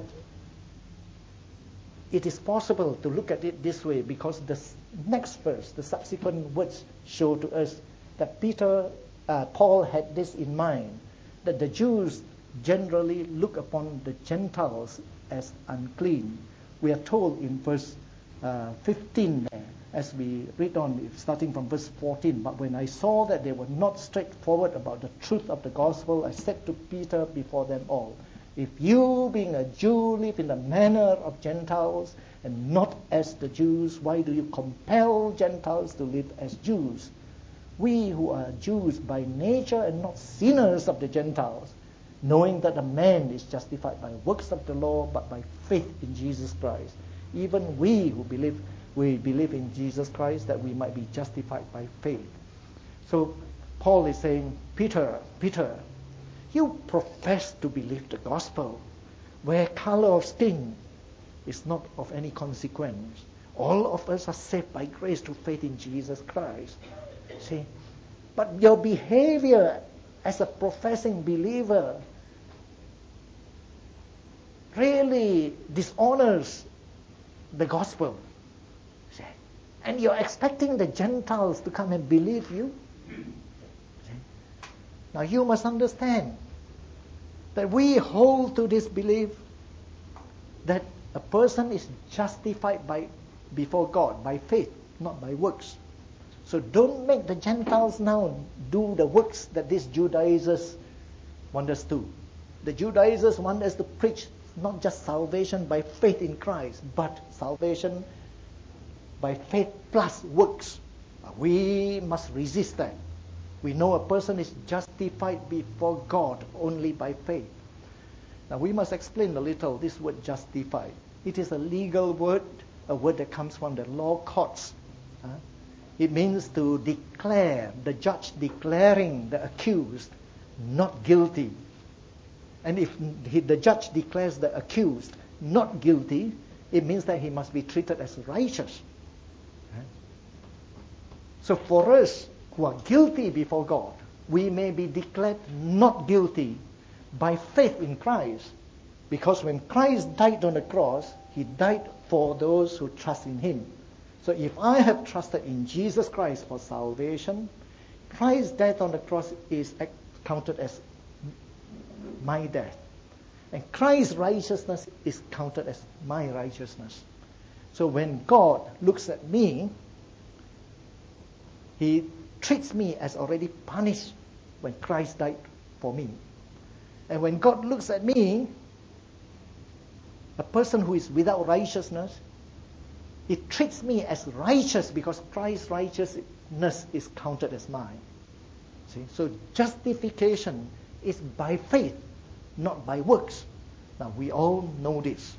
it is possible to look at it this way because the next verse, the subsequent words show to us that Paul had this in mind, that the Jews generally look upon the Gentiles as unclean. We are told in verse 15 there, as we read on, starting from verse 14, but when I saw that they were not straightforward about the truth of the gospel, I said to Peter before them all, if you, being a Jew, live in the manner of Gentiles and not as the Jews, why do you compel Gentiles to live as Jews? We who are Jews by nature and not sinners of the Gentiles, knowing that a man is justified by works of the law, but by faith in Jesus Christ. Even we who believe in Jesus Christ, that we might be justified by faith. So Paul is saying, Peter, you profess to believe the gospel, where color of skin is not of any consequence. All of us are saved by grace through faith in Jesus Christ. See? But your behavior as a professing believer really dishonors the gospel. See? And you're expecting the Gentiles to come and believe you. See? Now you must understand that we hold to this belief that a person is justified before God by faith, not by works. So don't make the Gentiles now do the works that these Judaizers want us to. The Judaizers want us to preach not just salvation by faith in Christ, but salvation by faith plus works. We must resist that. We know a person is justified before God only by faith. Now we must explain a little this word justified. It is a legal word, a word that comes from the law courts. It means to declare, the judge declaring the accused not guilty. And if the judge declares the accused not guilty, it means that he must be treated as righteous. So for us who are guilty before God, we may be declared not guilty by faith in Christ. Because when Christ died on the cross, he died for those who trust in him. So if I have trusted in Jesus Christ for salvation, Christ's death on the cross is counted as my death. And Christ's righteousness is counted as my righteousness. So when God looks at me, he treats me as already punished when Christ died for me. And when God looks at me, a person who is without righteousness, he treats me as righteous because Christ's righteousness is counted as mine. See? So justification is by faith, not by works. Now we all know this.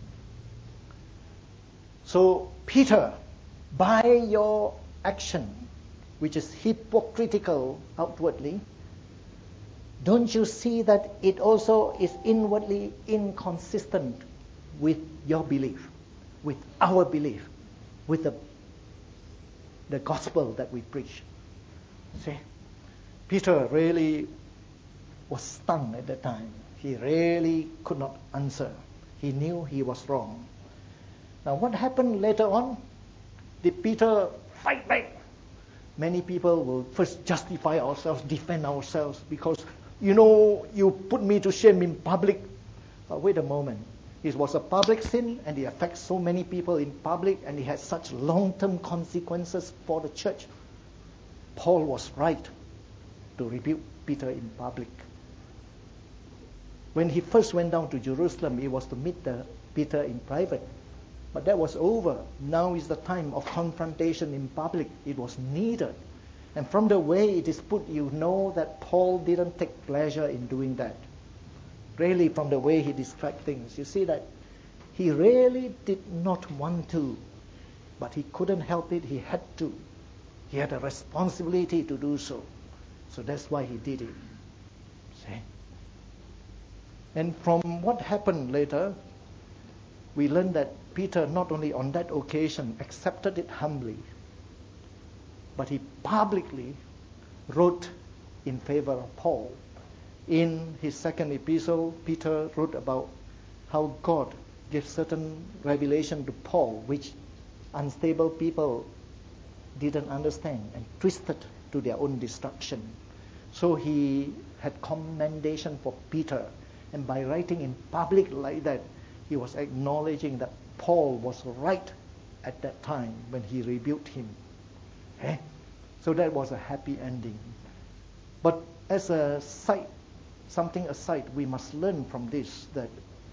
So Peter, by your action, which is hypocritical outwardly, Don't you see that it also is inwardly inconsistent with your belief, with our belief, with the gospel that we preach? See, Peter really was stung at that time. He really could not answer. He knew he was wrong. Now, what happened later on? Did Peter fight back? Many people will first justify ourselves, defend ourselves, because, you put me to shame in public. But wait a moment. It was a public sin, and it affects so many people in public, and it has such long-term consequences for the church. Paul was right to rebuke Peter in public. When he first went down to Jerusalem, it was to meet Peter in private. But that was over. Now is the time of confrontation in public. It was needed. And from the way it is put, you know that Paul didn't take pleasure in doing that. Really, from the way he described things, you see that he really did not want to, but he couldn't help it. He had to. He had a responsibility to do so. So that's why he did it. See? And from what happened later, we learn that Peter not only on that occasion accepted it humbly, but he publicly wrote in favor of Paul. In his second epistle, Peter wrote about how God gave certain revelation to Paul, which unstable people didn't understand and twisted to their own destruction. So he had commendation for Peter, and by writing in public like that, he was acknowledging that Paul was right at that time when he rebuked him. So that was a happy ending. But as a something aside, we must learn from this that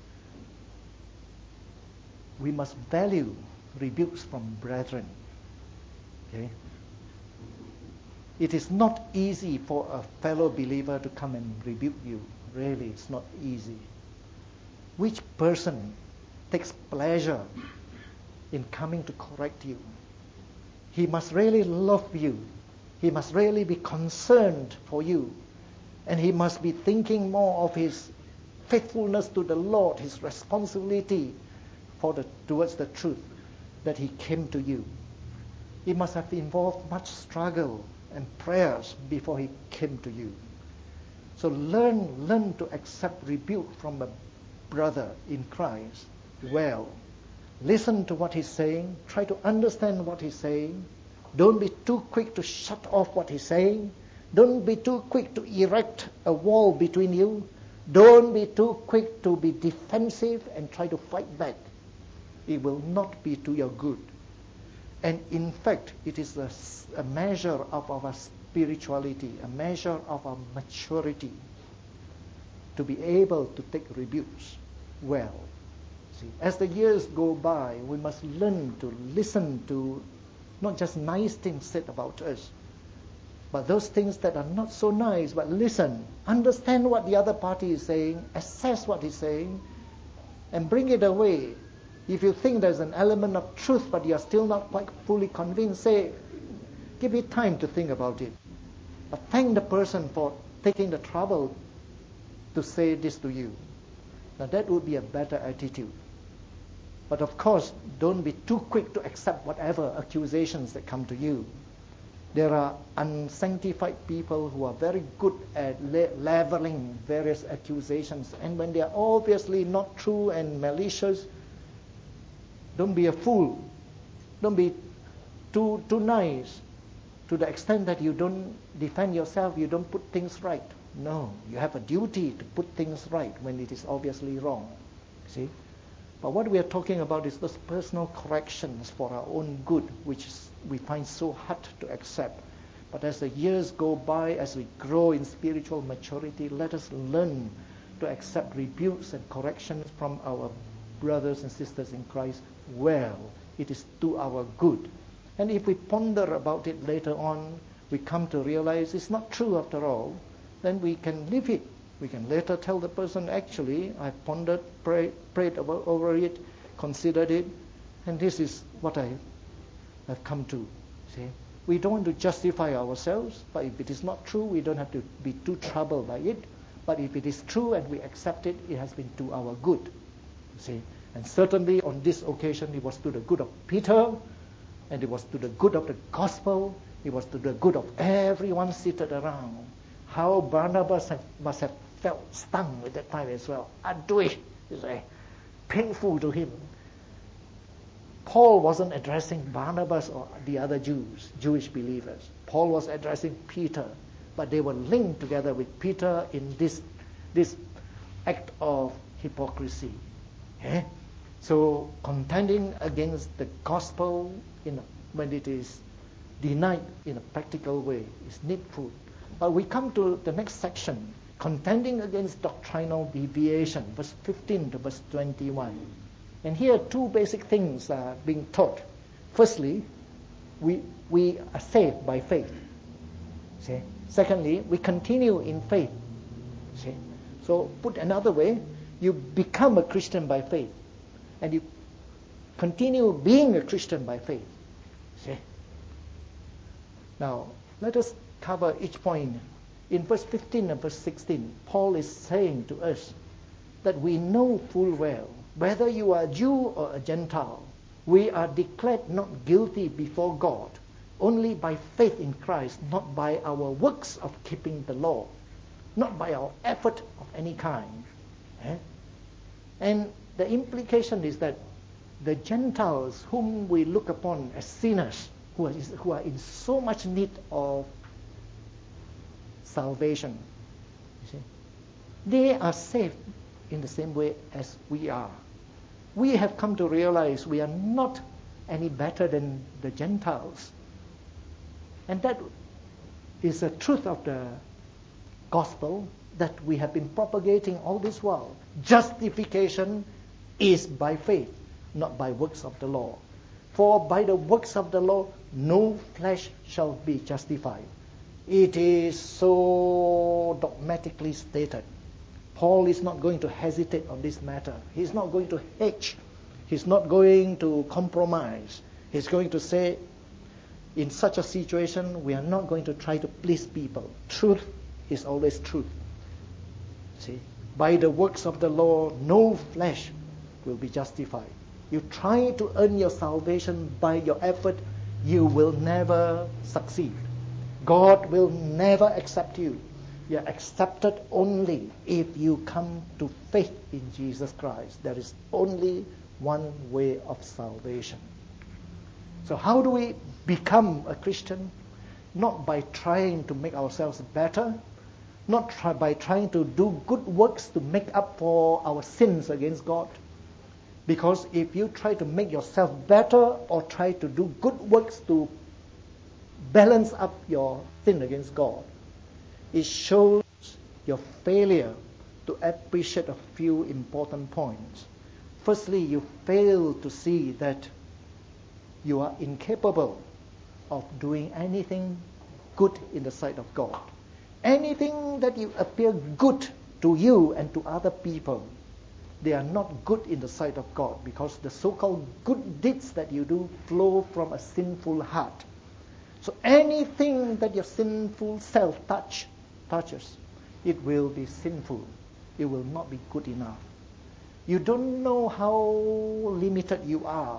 we must value rebukes from brethren. Okay? It is not easy for a fellow believer to come and rebuke you. Really, it's not easy. Which person takes pleasure in coming to correct you? He must really love you. He must really be concerned for you. And he must be thinking more of his faithfulness to the Lord, his responsibility towards the truth that he came to you. He must have involved much struggle and prayers before he came to you. So learn to accept rebuke from a brother in Christ well. Listen to what he's saying. Try to understand what he's saying. Don't be too quick to shut off what he's saying. Don't be too quick to erect a wall between you. Don't be too quick to be defensive and try to fight back. It will not be to your good. And in fact, it is a measure of our spirituality, a measure of our maturity to be able to take rebukes well. See, as the years go by, we must learn to listen to not just nice things said about us, but those things that are not so nice, but listen, understand what the other party is saying, assess what he's saying, and bring it away. If you think there's an element of truth, but you're still not quite fully convinced, say, give it time to think about it. But thank the person for taking the trouble to say this to you. Now that would be a better attitude. But of course, don't be too quick to accept whatever accusations that come to you. There are unsanctified people who are very good at leveling various accusations. And when they are obviously not true and malicious, don't be a fool. Don't be too nice to the extent that you don't defend yourself, you don't put things right. No, you have a duty to put things right when it is obviously wrong. See? But what we are talking about is those personal corrections for our own good, which we find so hard to accept. But as the years go by, as we grow in spiritual maturity, let us learn to accept rebukes and corrections from our brothers and sisters in Christ well. It is to our good. And if we ponder about it later on, we come to realize it's not true after all, then we can leave it. We can later tell the person, actually, I pondered, prayed over it, considered it, and this is what I have come to. See? We don't want to justify ourselves, but if it is not true, we don't have to be too troubled by it. But if it is true and we accept it, it has been to our good. You see? And certainly on this occasion, it was to the good of Peter, and it was to the good of the gospel. It was to the good of everyone seated around. How Barnabas must have felt stung at that time as well. Adui, you say, painful to him. Paul wasn't addressing Barnabas or the other Jewish believers. Paul was addressing Peter, but they were linked together with Peter in this act of hypocrisy. Eh? So contending against the gospel when it is denied in a practical way is needful. But we come to the next section, contending against doctrinal deviation, verse 15 to verse 21. And here two basic things are being taught. Firstly, we are saved by faith. See? Secondly, we continue in faith. See? So put another way, you become a Christian by faith. And you continue being a Christian by faith. See? Now, let us cover each point. In verse 15 and verse 16, Paul is saying to us that we know full well, whether you are a Jew or a Gentile, we are declared not guilty before God only by faith in Christ, not by our works of keeping the law, not by our effort of any kind. And the implication is that the Gentiles whom we look upon as sinners, who are in so much need of salvation, you see, they are saved in the same way as we are. We have come to realize we are not any better than the Gentiles. And that is the truth of the gospel that we have been propagating all this while. Justification is by faith, not by works of the law. For by the works of the law, no flesh shall be justified. It is so dogmatically stated. Paul is not going to hesitate on this matter. He's not going to hedge. He's not going to compromise. He's going to say, in such a situation, we are not going to try to please people. Truth is always truth. See, by the works of the law, no flesh will be justified. You try to earn your salvation by your effort, you will never succeed. God will never accept you. You are accepted only if you come to faith in Jesus Christ. There is only one way of salvation. So how do we become a Christian? Not by trying to make ourselves better, not by trying to do good works to make up for our sins against God. Because if you try to make yourself better or try to do good works to balance up your sin against God, it shows your failure to appreciate a few important points. Firstly, you fail to see that you are incapable of doing anything good in the sight of God. Anything that you appear good to you and to other people, they are not good in the sight of God, because the so-called good deeds that you do flow from a sinful heart. So anything that your sinful self touches, it will be sinful. It will not be good enough. You don't know how limited you are.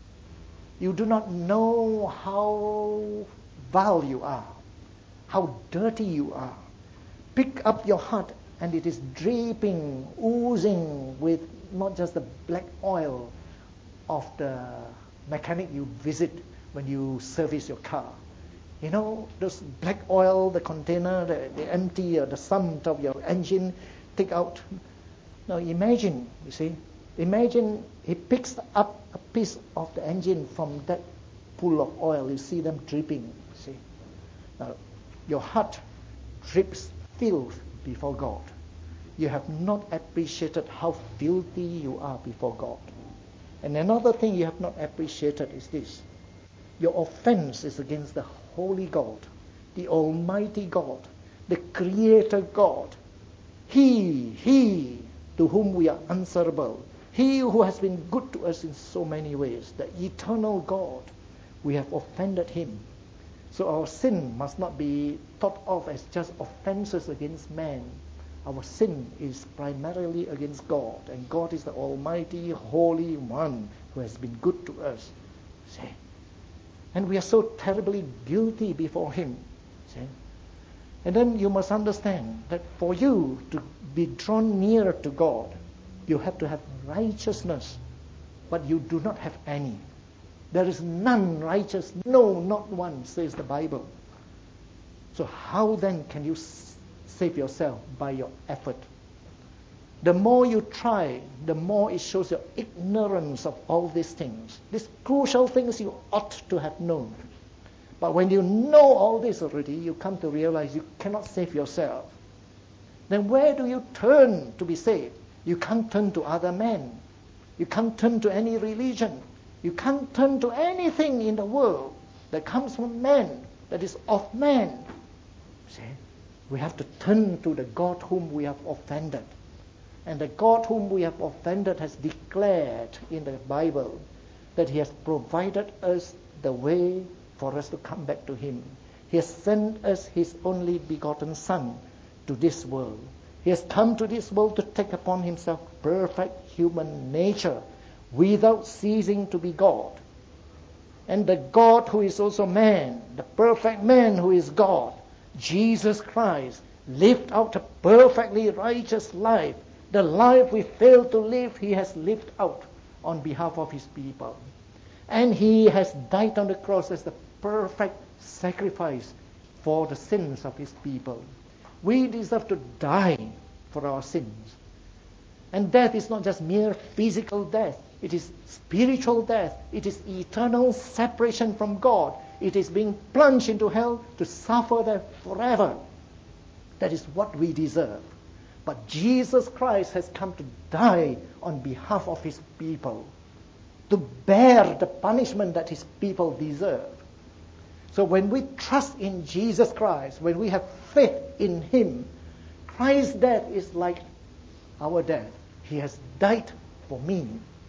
You do not know how vile you are, how dirty you are. Pick up your heart and it is dripping, oozing with not just the black oil of the mechanic you visit when you service your car. You know, those black oil, the container, the empty, the sump of your engine, take out. Now imagine, you see, imagine he picks up a piece of the engine from that pool of oil. You see them dripping, you see. Now, your heart drips filth before God. You have not appreciated how filthy you are before God. And another thing you have not appreciated is this. Your offense is against the holy God, the almighty God, the creator God. He to whom we are answerable. He who has been good to us in so many ways, the eternal God. We have offended him. So our sin must not be thought of as just offenses against man, our sin is primarily against God, and God is the Almighty, Holy One who has been good to us. See? And we are so terribly guilty before Him. See? And then you must understand that for you to be drawn near to God, you have to have righteousness, but you do not have any. There is none righteous, no, not one, says the Bible. So how then can you save yourself? By your effort. The more you try, the more it shows your ignorance of all these things. These crucial things you ought to have known. But when you know all this already, you come to realize you cannot save yourself. Then where do you turn to be saved? You can't turn to other men. You can't turn to any religion. You can't turn to anything in the world that comes from man, that is of man. See? We have to turn to the God whom we have offended. And the God whom we have offended has declared in the Bible that He has provided us the way for us to come back to Him. He has sent us His only begotten Son to this world. He has come to this world to take upon Himself perfect human nature without ceasing to be God. And the God who is also man, the perfect man who is God, Jesus Christ, lived out a perfectly righteous life. The life we fail to live, He has lived out on behalf of His people. And He has died on the cross as the perfect sacrifice for the sins of His people. We deserve to die for our sins. And death is not just mere physical death. It is spiritual death. It is eternal separation from God. It is being plunged into hell to suffer there forever. That is what we deserve. But Jesus Christ has come to die on behalf of His people, to bear the punishment that His people deserve. So when we trust in Jesus Christ, when we have faith in Him, Christ's death is like our death. He has died for me.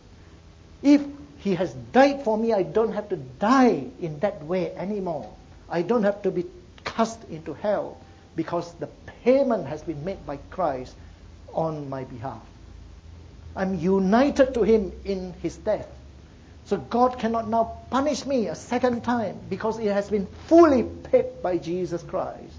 If He has died for me, I don't have to die in that way anymore. I don't have to be cast into hell because the payment has been made by Christ on my behalf. I'm united to Him in His death. So God cannot now punish me a second time because it has been fully paid by Jesus Christ.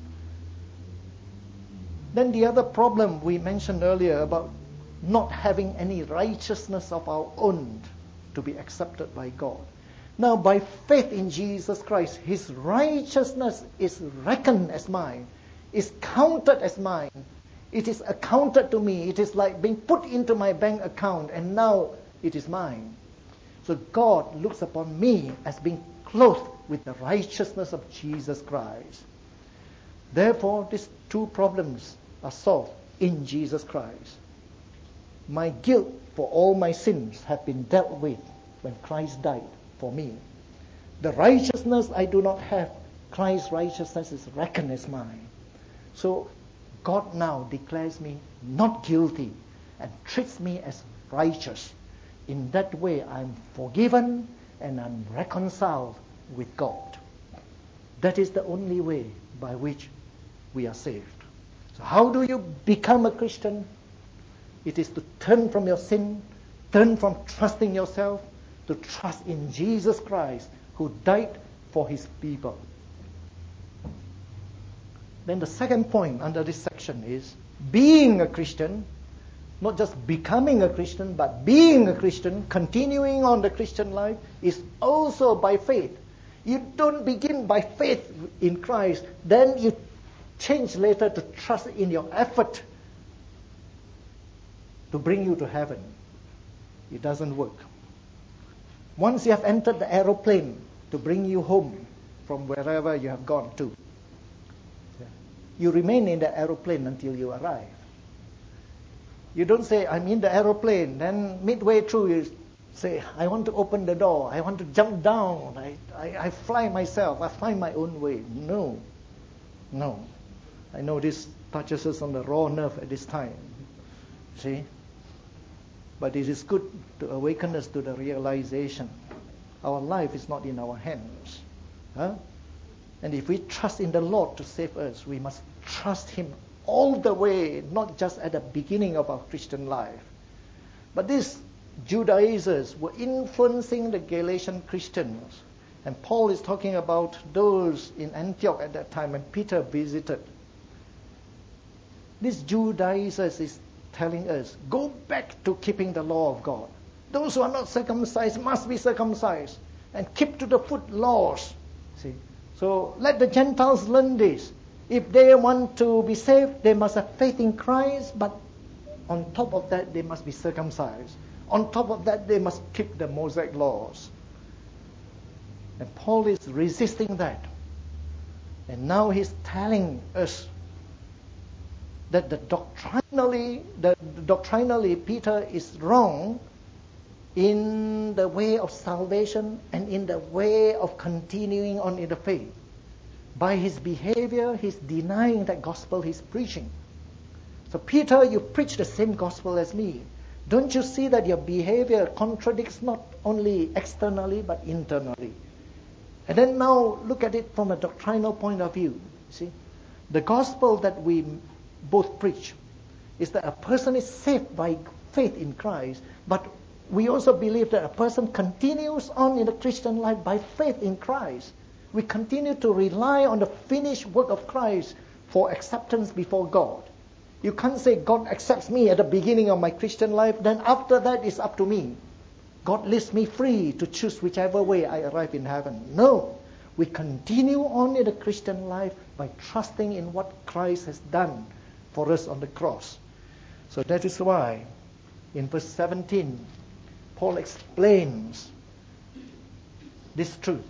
Then the other problem we mentioned earlier about not having any righteousness of our own to be accepted by God. Now by faith in Jesus Christ, His righteousness is reckoned as mine, is counted as mine. It is accounted to me. It is like being put into my bank account and now it is mine. So God looks upon me as being clothed with the righteousness of Jesus Christ. Therefore, these two problems are solved in Jesus Christ. My guilt for all my sins have been dealt with when Christ died for me. The righteousness I do not have, Christ's righteousness is reckoned as mine. So God now declares me not guilty and treats me as righteous. In that way, I'm forgiven and I'm reconciled with God. That is the only way by which we are saved. So how do you become a Christian? It is to turn from your sin, turn from trusting yourself, to trust in Jesus Christ who died for His people. Then the second point under this section is being a Christian, not just becoming a Christian, but being a Christian, continuing on the Christian life, is also by faith. You don't begin by faith in Christ, then you change later to trust in your effort to bring you to heaven. It doesn't work. Once you have entered the aeroplane to bring you home from wherever you have gone to, you remain in the aeroplane until you arrive. You don't say, I'm in the aeroplane, then midway through you say, I want to open the door, I want to jump down, I fly myself, I find my own way. No. I know this touches us on the raw nerve at this time. See? But it is good to awaken us to the realization our life is not in our hands. And if we trust in the Lord to save us, we must trust Him all the way, not just at the beginning of our Christian life. But these Judaizers were influencing the Galatian Christians. And Paul is talking about those in Antioch at that time when Peter visited. These Judaizers is telling us, go back to keeping the law of God. Those who are not circumcised must be circumcised and keep to the foot laws. See? So let the Gentiles learn this. If they want to be saved, they must have faith in Christ, but on top of that, they must be circumcised. On top of that, they must keep the Mosaic laws. And Paul is resisting that. And now he's telling us that doctrinally Peter is wrong in the way of salvation and in the way of continuing on in the faith. By his behavior, he's denying that gospel he's preaching. So Peter, you preach the same gospel as me. Don't you see that your behavior contradicts not only externally but internally? And then now look at it from a doctrinal point of view. See, the gospel that we both preach is that a person is saved by faith in Christ, but we also believe that a person continues on in the Christian life by faith in Christ. We continue to rely on the finished work of Christ for acceptance before God. You can't say God accepts me at the beginning of my Christian life, then after that it's up to me. God leaves me free to choose whichever way I arrive in heaven. No. We continue on in the Christian life by trusting in what Christ has done for us on the cross. So that is why in verse 17, Paul explains this truth.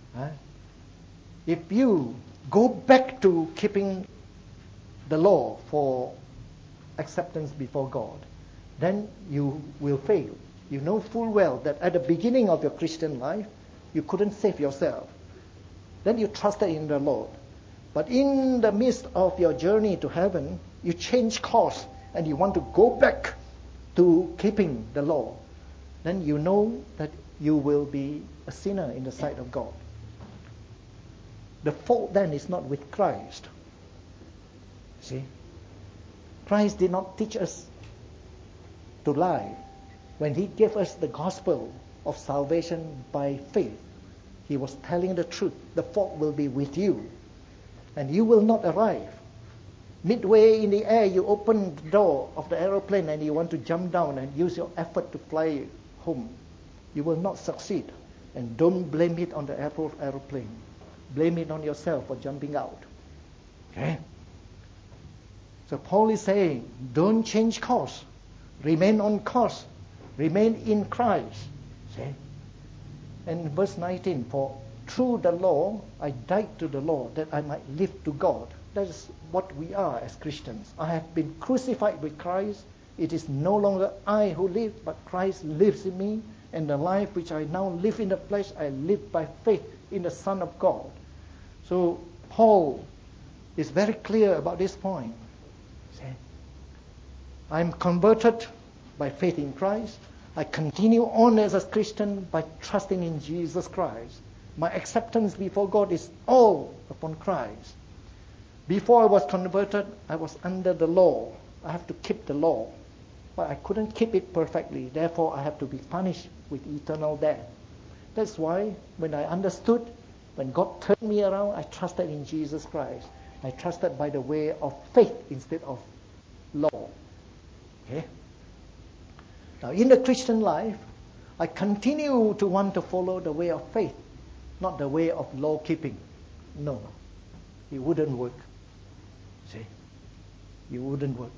If you go back to keeping the law for acceptance before God, then you will fail. You know full well that at the beginning of your Christian life, you couldn't save yourself. Then you trusted in the Lord. But in the midst of your journey to heaven, you change course and you want to go back to keeping the law. Then you know that you will be a sinner in the sight of God. The fault then is not with Christ. See? Christ did not teach us to lie. When he gave us the gospel of salvation by faith, he was telling the truth. The fault will be with you. And you will not arrive. Midway in the air, you open the door of the aeroplane and you want to jump down and use your effort to fly home. You will not succeed. And don't blame it on the aeroplane. Blame it on yourself for jumping out. Okay? So Paul is saying, don't change course. Remain on course. Remain in Christ. See? And in verse 19, for through the law, I died to the law that I might live to God. That is what we are as Christians. I have been crucified with Christ. It is no longer I who live, but Christ lives in me. And the life which I now live in the flesh, I live by faith in the Son of God. So Paul is very clear about this point. See? I'm converted by faith in Christ. I continue on as a Christian by trusting in Jesus Christ. My acceptance before God is all upon Christ. Before I was converted, I was under the law. I have to keep the law. But I couldn't keep it perfectly. Therefore, I have to be punished with eternal death. That's why when I understood, when God turned me around, I trusted in Jesus Christ. I trusted by the way of faith instead of law. Okay? Now, in the Christian life, I continue to want to follow the way of faith, not the way of law keeping. No, it wouldn't work. See? It wouldn't work.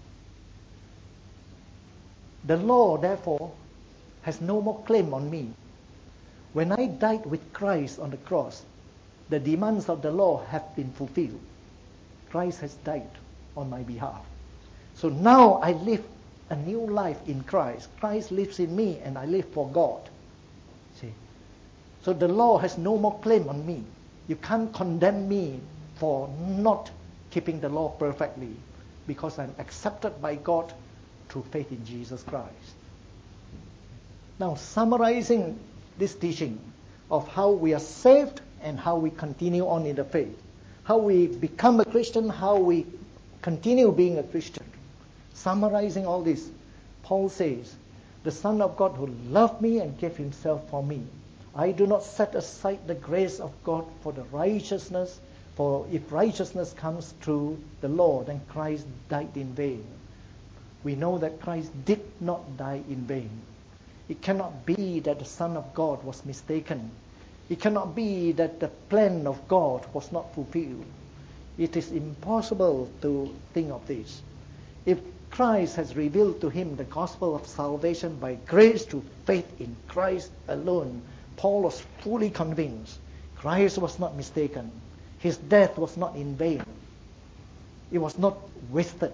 The law, therefore, has no more claim on me. When I died with Christ on the cross, the demands of the law have been fulfilled. Christ has died on my behalf. So now I live a new life in Christ. Christ lives in me and I live for God. See? So the law has no more claim on me. You can't condemn me for not keeping the law perfectly because I'm accepted by God through faith in Jesus Christ. Now, summarizing this teaching of how we are saved and how we continue on in the faith, how we become a Christian, how we continue being a Christian. Summarizing all this, Paul says, the Son of God who loved me and gave himself for me. I do not set aside the grace of God for the righteousness, for if righteousness comes through the law, then Christ died in vain. We know that Christ did not die in vain. It cannot be that the Son of God was mistaken. It cannot be that the plan of God was not fulfilled. It is impossible to think of this. If Christ has revealed to him the gospel of salvation by grace through faith in Christ alone, Paul was fully convinced Christ was not mistaken. His death was not in vain. It was not wasted.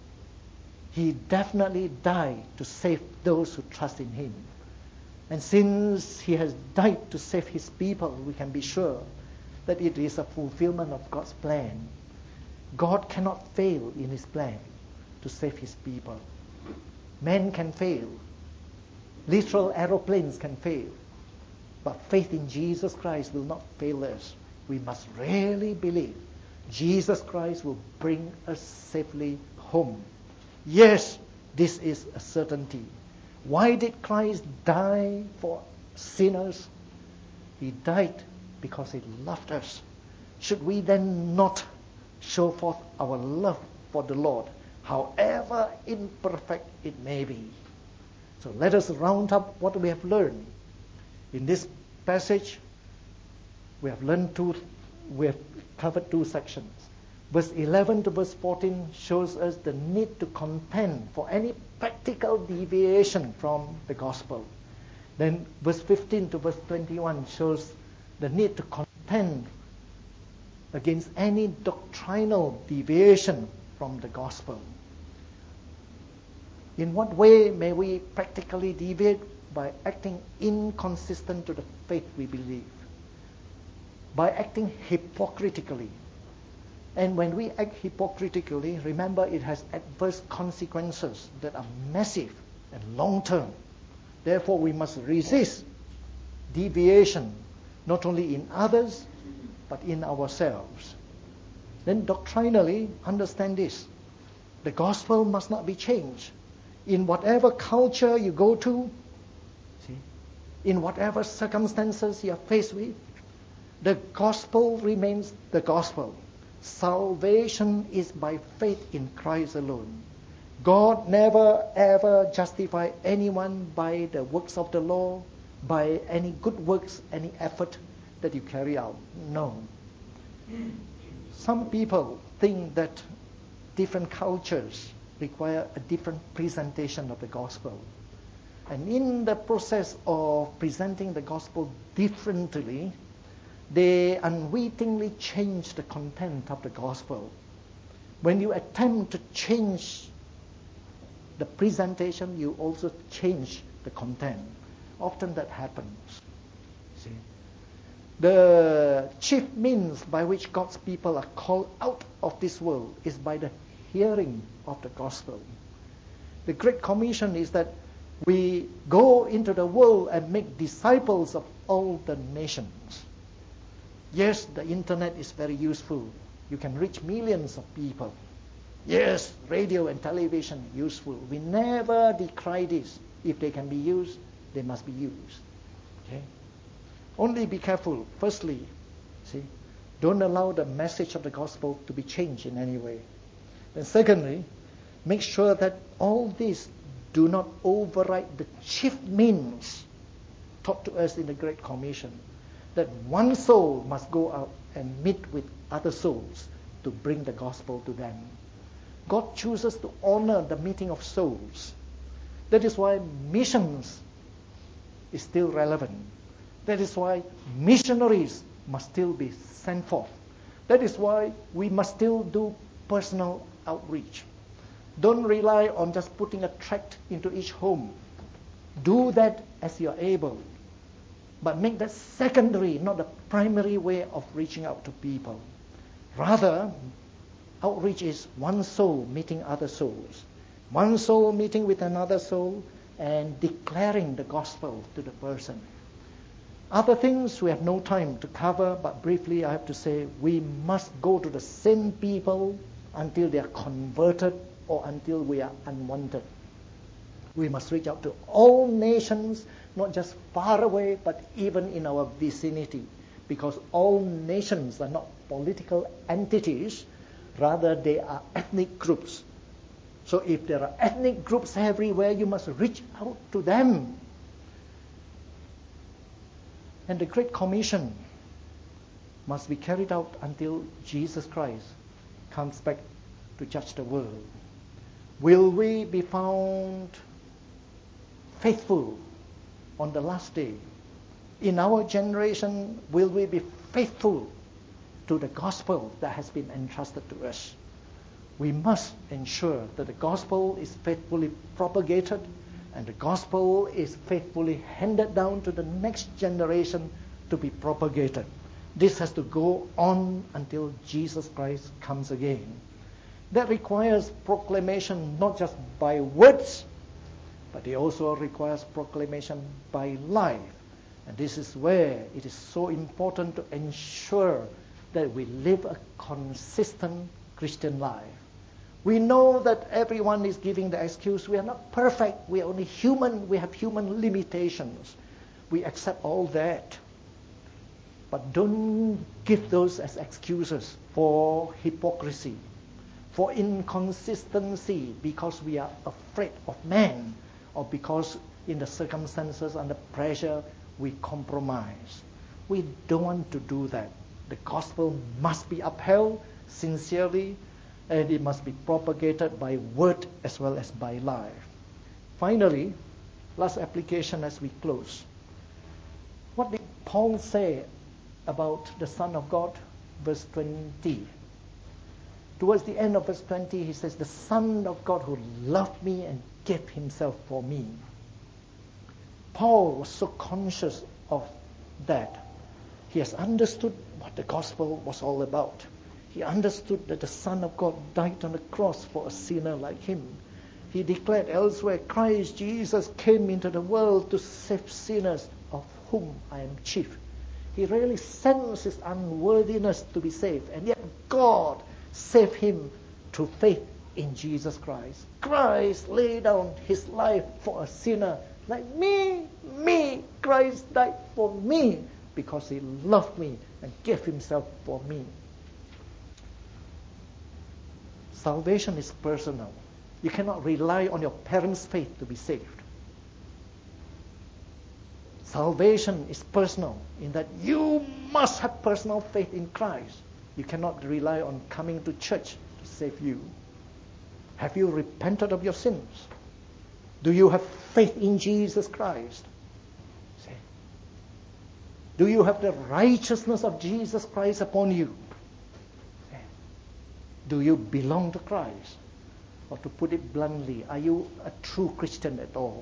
He definitely died to save those who trust in him. And since he has died to save his people, we can be sure that it is a fulfillment of God's plan. God cannot fail in his plan to save his people. Men can fail. Literal aeroplanes can fail. But faith in Jesus Christ will not fail us. We must really believe Jesus Christ will bring us safely home. Yes, this is a certainty. Why did Christ die for sinners? He died because he loved us. Should we then not show forth our love for the Lord, however imperfect it may be? So let us round up what we have learned. In this passage, we have covered two sections. Verse 11 to verse 14 shows us the need to contend for any practical deviation from the gospel. Then verse 15 to verse 21 shows the need to contend against any doctrinal deviation from the gospel. In what way may we practically deviate? By acting inconsistent to the faith we believe. By acting hypocritically. And when we act hypocritically, remember it has adverse consequences that are massive and long-term. Therefore, we must resist deviation, not only in others, but in ourselves. Then doctrinally, understand this. The gospel must not be changed. In whatever culture you go to, in whatever circumstances you are faced with, the gospel remains the gospel. Salvation is by faith in Christ alone. God never ever justify anyone by the works of the law, by any good works, any effort that you carry out. No. Some people think that different cultures require a different presentation of the gospel. And in the process of presenting the gospel differently, they unwittingly change the content of the gospel. When you attempt to change the presentation, you also change the content. Often that happens. See? The chief means by which God's people are called out of this world is by the hearing of the gospel. The Great Commission is that we go into the world and make disciples of all the nations. Yes, the internet is very useful. You can reach millions of people. Yes, radio and television useful. We never decry this. If they can be used, they must be used. Okay? Only be careful. Firstly, don't allow the message of the gospel to be changed in any way. Then secondly, make sure that all these do not override the chief means taught to us in the Great Commission, that one soul must go out and meet with other souls to bring the gospel to them. God chooses to honor the meeting of souls. That is why missions is still relevant. That is why missionaries must still be sent forth. That is why we must still do personal outreach. Don't rely on just putting a tract into each home. Do that as you are able. But make that secondary, not the primary way of reaching out to people. Rather, outreach is one soul meeting other souls. One soul meeting with another soul and declaring the gospel to the person. Other things we have no time to cover, but briefly I have to say we must go to the same people until they are converted or until we are unwanted. We must reach out to all nations, not just far away, but even in our vicinity, because all nations are not political entities, rather they are ethnic groups. So if there are ethnic groups everywhere, you must reach out to them. And the Great Commission must be carried out until Jesus Christ comes back to judge the world. Will we be found faithful on the last day? In our generation, will we be faithful to the gospel that has been entrusted to us? We must ensure that the gospel is faithfully propagated and the gospel is faithfully handed down to the next generation to be propagated. This has to go on until Jesus Christ comes again. That requires proclamation not just by words, but it also requires proclamation by life. And this is where it is so important to ensure that we live a consistent Christian life. We know that everyone is giving the excuse, we are not perfect, we are only human, we have human limitations. We accept all that. But don't give those as excuses for hypocrisy, for inconsistency, because we are afraid of man, or because in the circumstances under pressure we compromise. We don't want to do that. The gospel must be upheld sincerely, and it must be propagated by word as well as by life. Finally, last application as we close. What did Paul say about the Son of God? Verse 20. Towards the end of verse 20, he says, the Son of God who loved me and gave himself for me. Paul was so conscious of that. He has understood what the gospel was all about. He understood that the Son of God died on the cross for a sinner like him. He declared elsewhere, Christ Jesus came into the world to save sinners, of whom I am chief. He really sensed his unworthiness to be saved, and yet God saved him through faith in Jesus Christ. Christ laid down his life for a sinner like me. Christ died for me because he loved me and gave himself for me. Salvation is personal. You cannot rely on your parents' faith to be saved. Salvation is personal in that you must have personal faith in Christ. You cannot rely on coming to church to save you. Have you repented of your sins? Do you have faith in Jesus Christ? See? Do you have the righteousness of Jesus Christ upon you? See? Do you belong to Christ? Or to put it bluntly, are you a true Christian at all?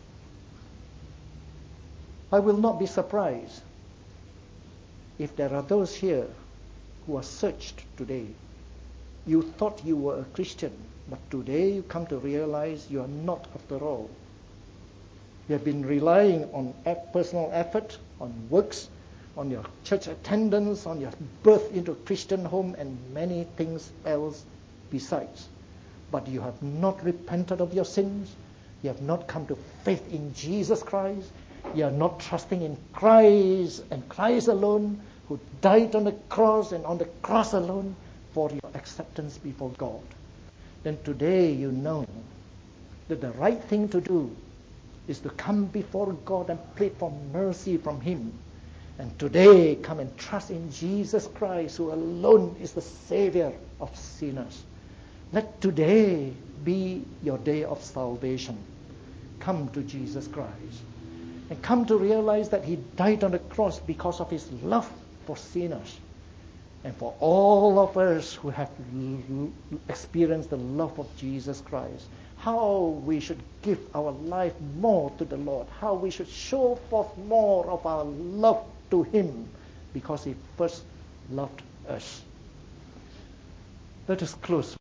I will not be surprised if there are those here who are searched today. You thought you were a Christian, but today you come to realize you are not after all. You have been relying on personal effort, on works, on your church attendance, on your birth into a Christian home, and many things else besides. But you have not repented of your sins. You have not come to faith in Jesus Christ. You are not trusting in Christ and Christ alone, who died on the cross and on the cross alone for your acceptance before God. Then today you know that the right thing to do is to come before God and plead for mercy from Him. And today come and trust in Jesus Christ, who alone is the Savior of sinners. Let today be your day of salvation. Come to Jesus Christ. And come to realize that He died on the cross because of His love for sinners. And for all of us who have experienced the love of Jesus Christ, how we should give our life more to the Lord, how we should show forth more of our love to Him, because He first loved us. Let us close.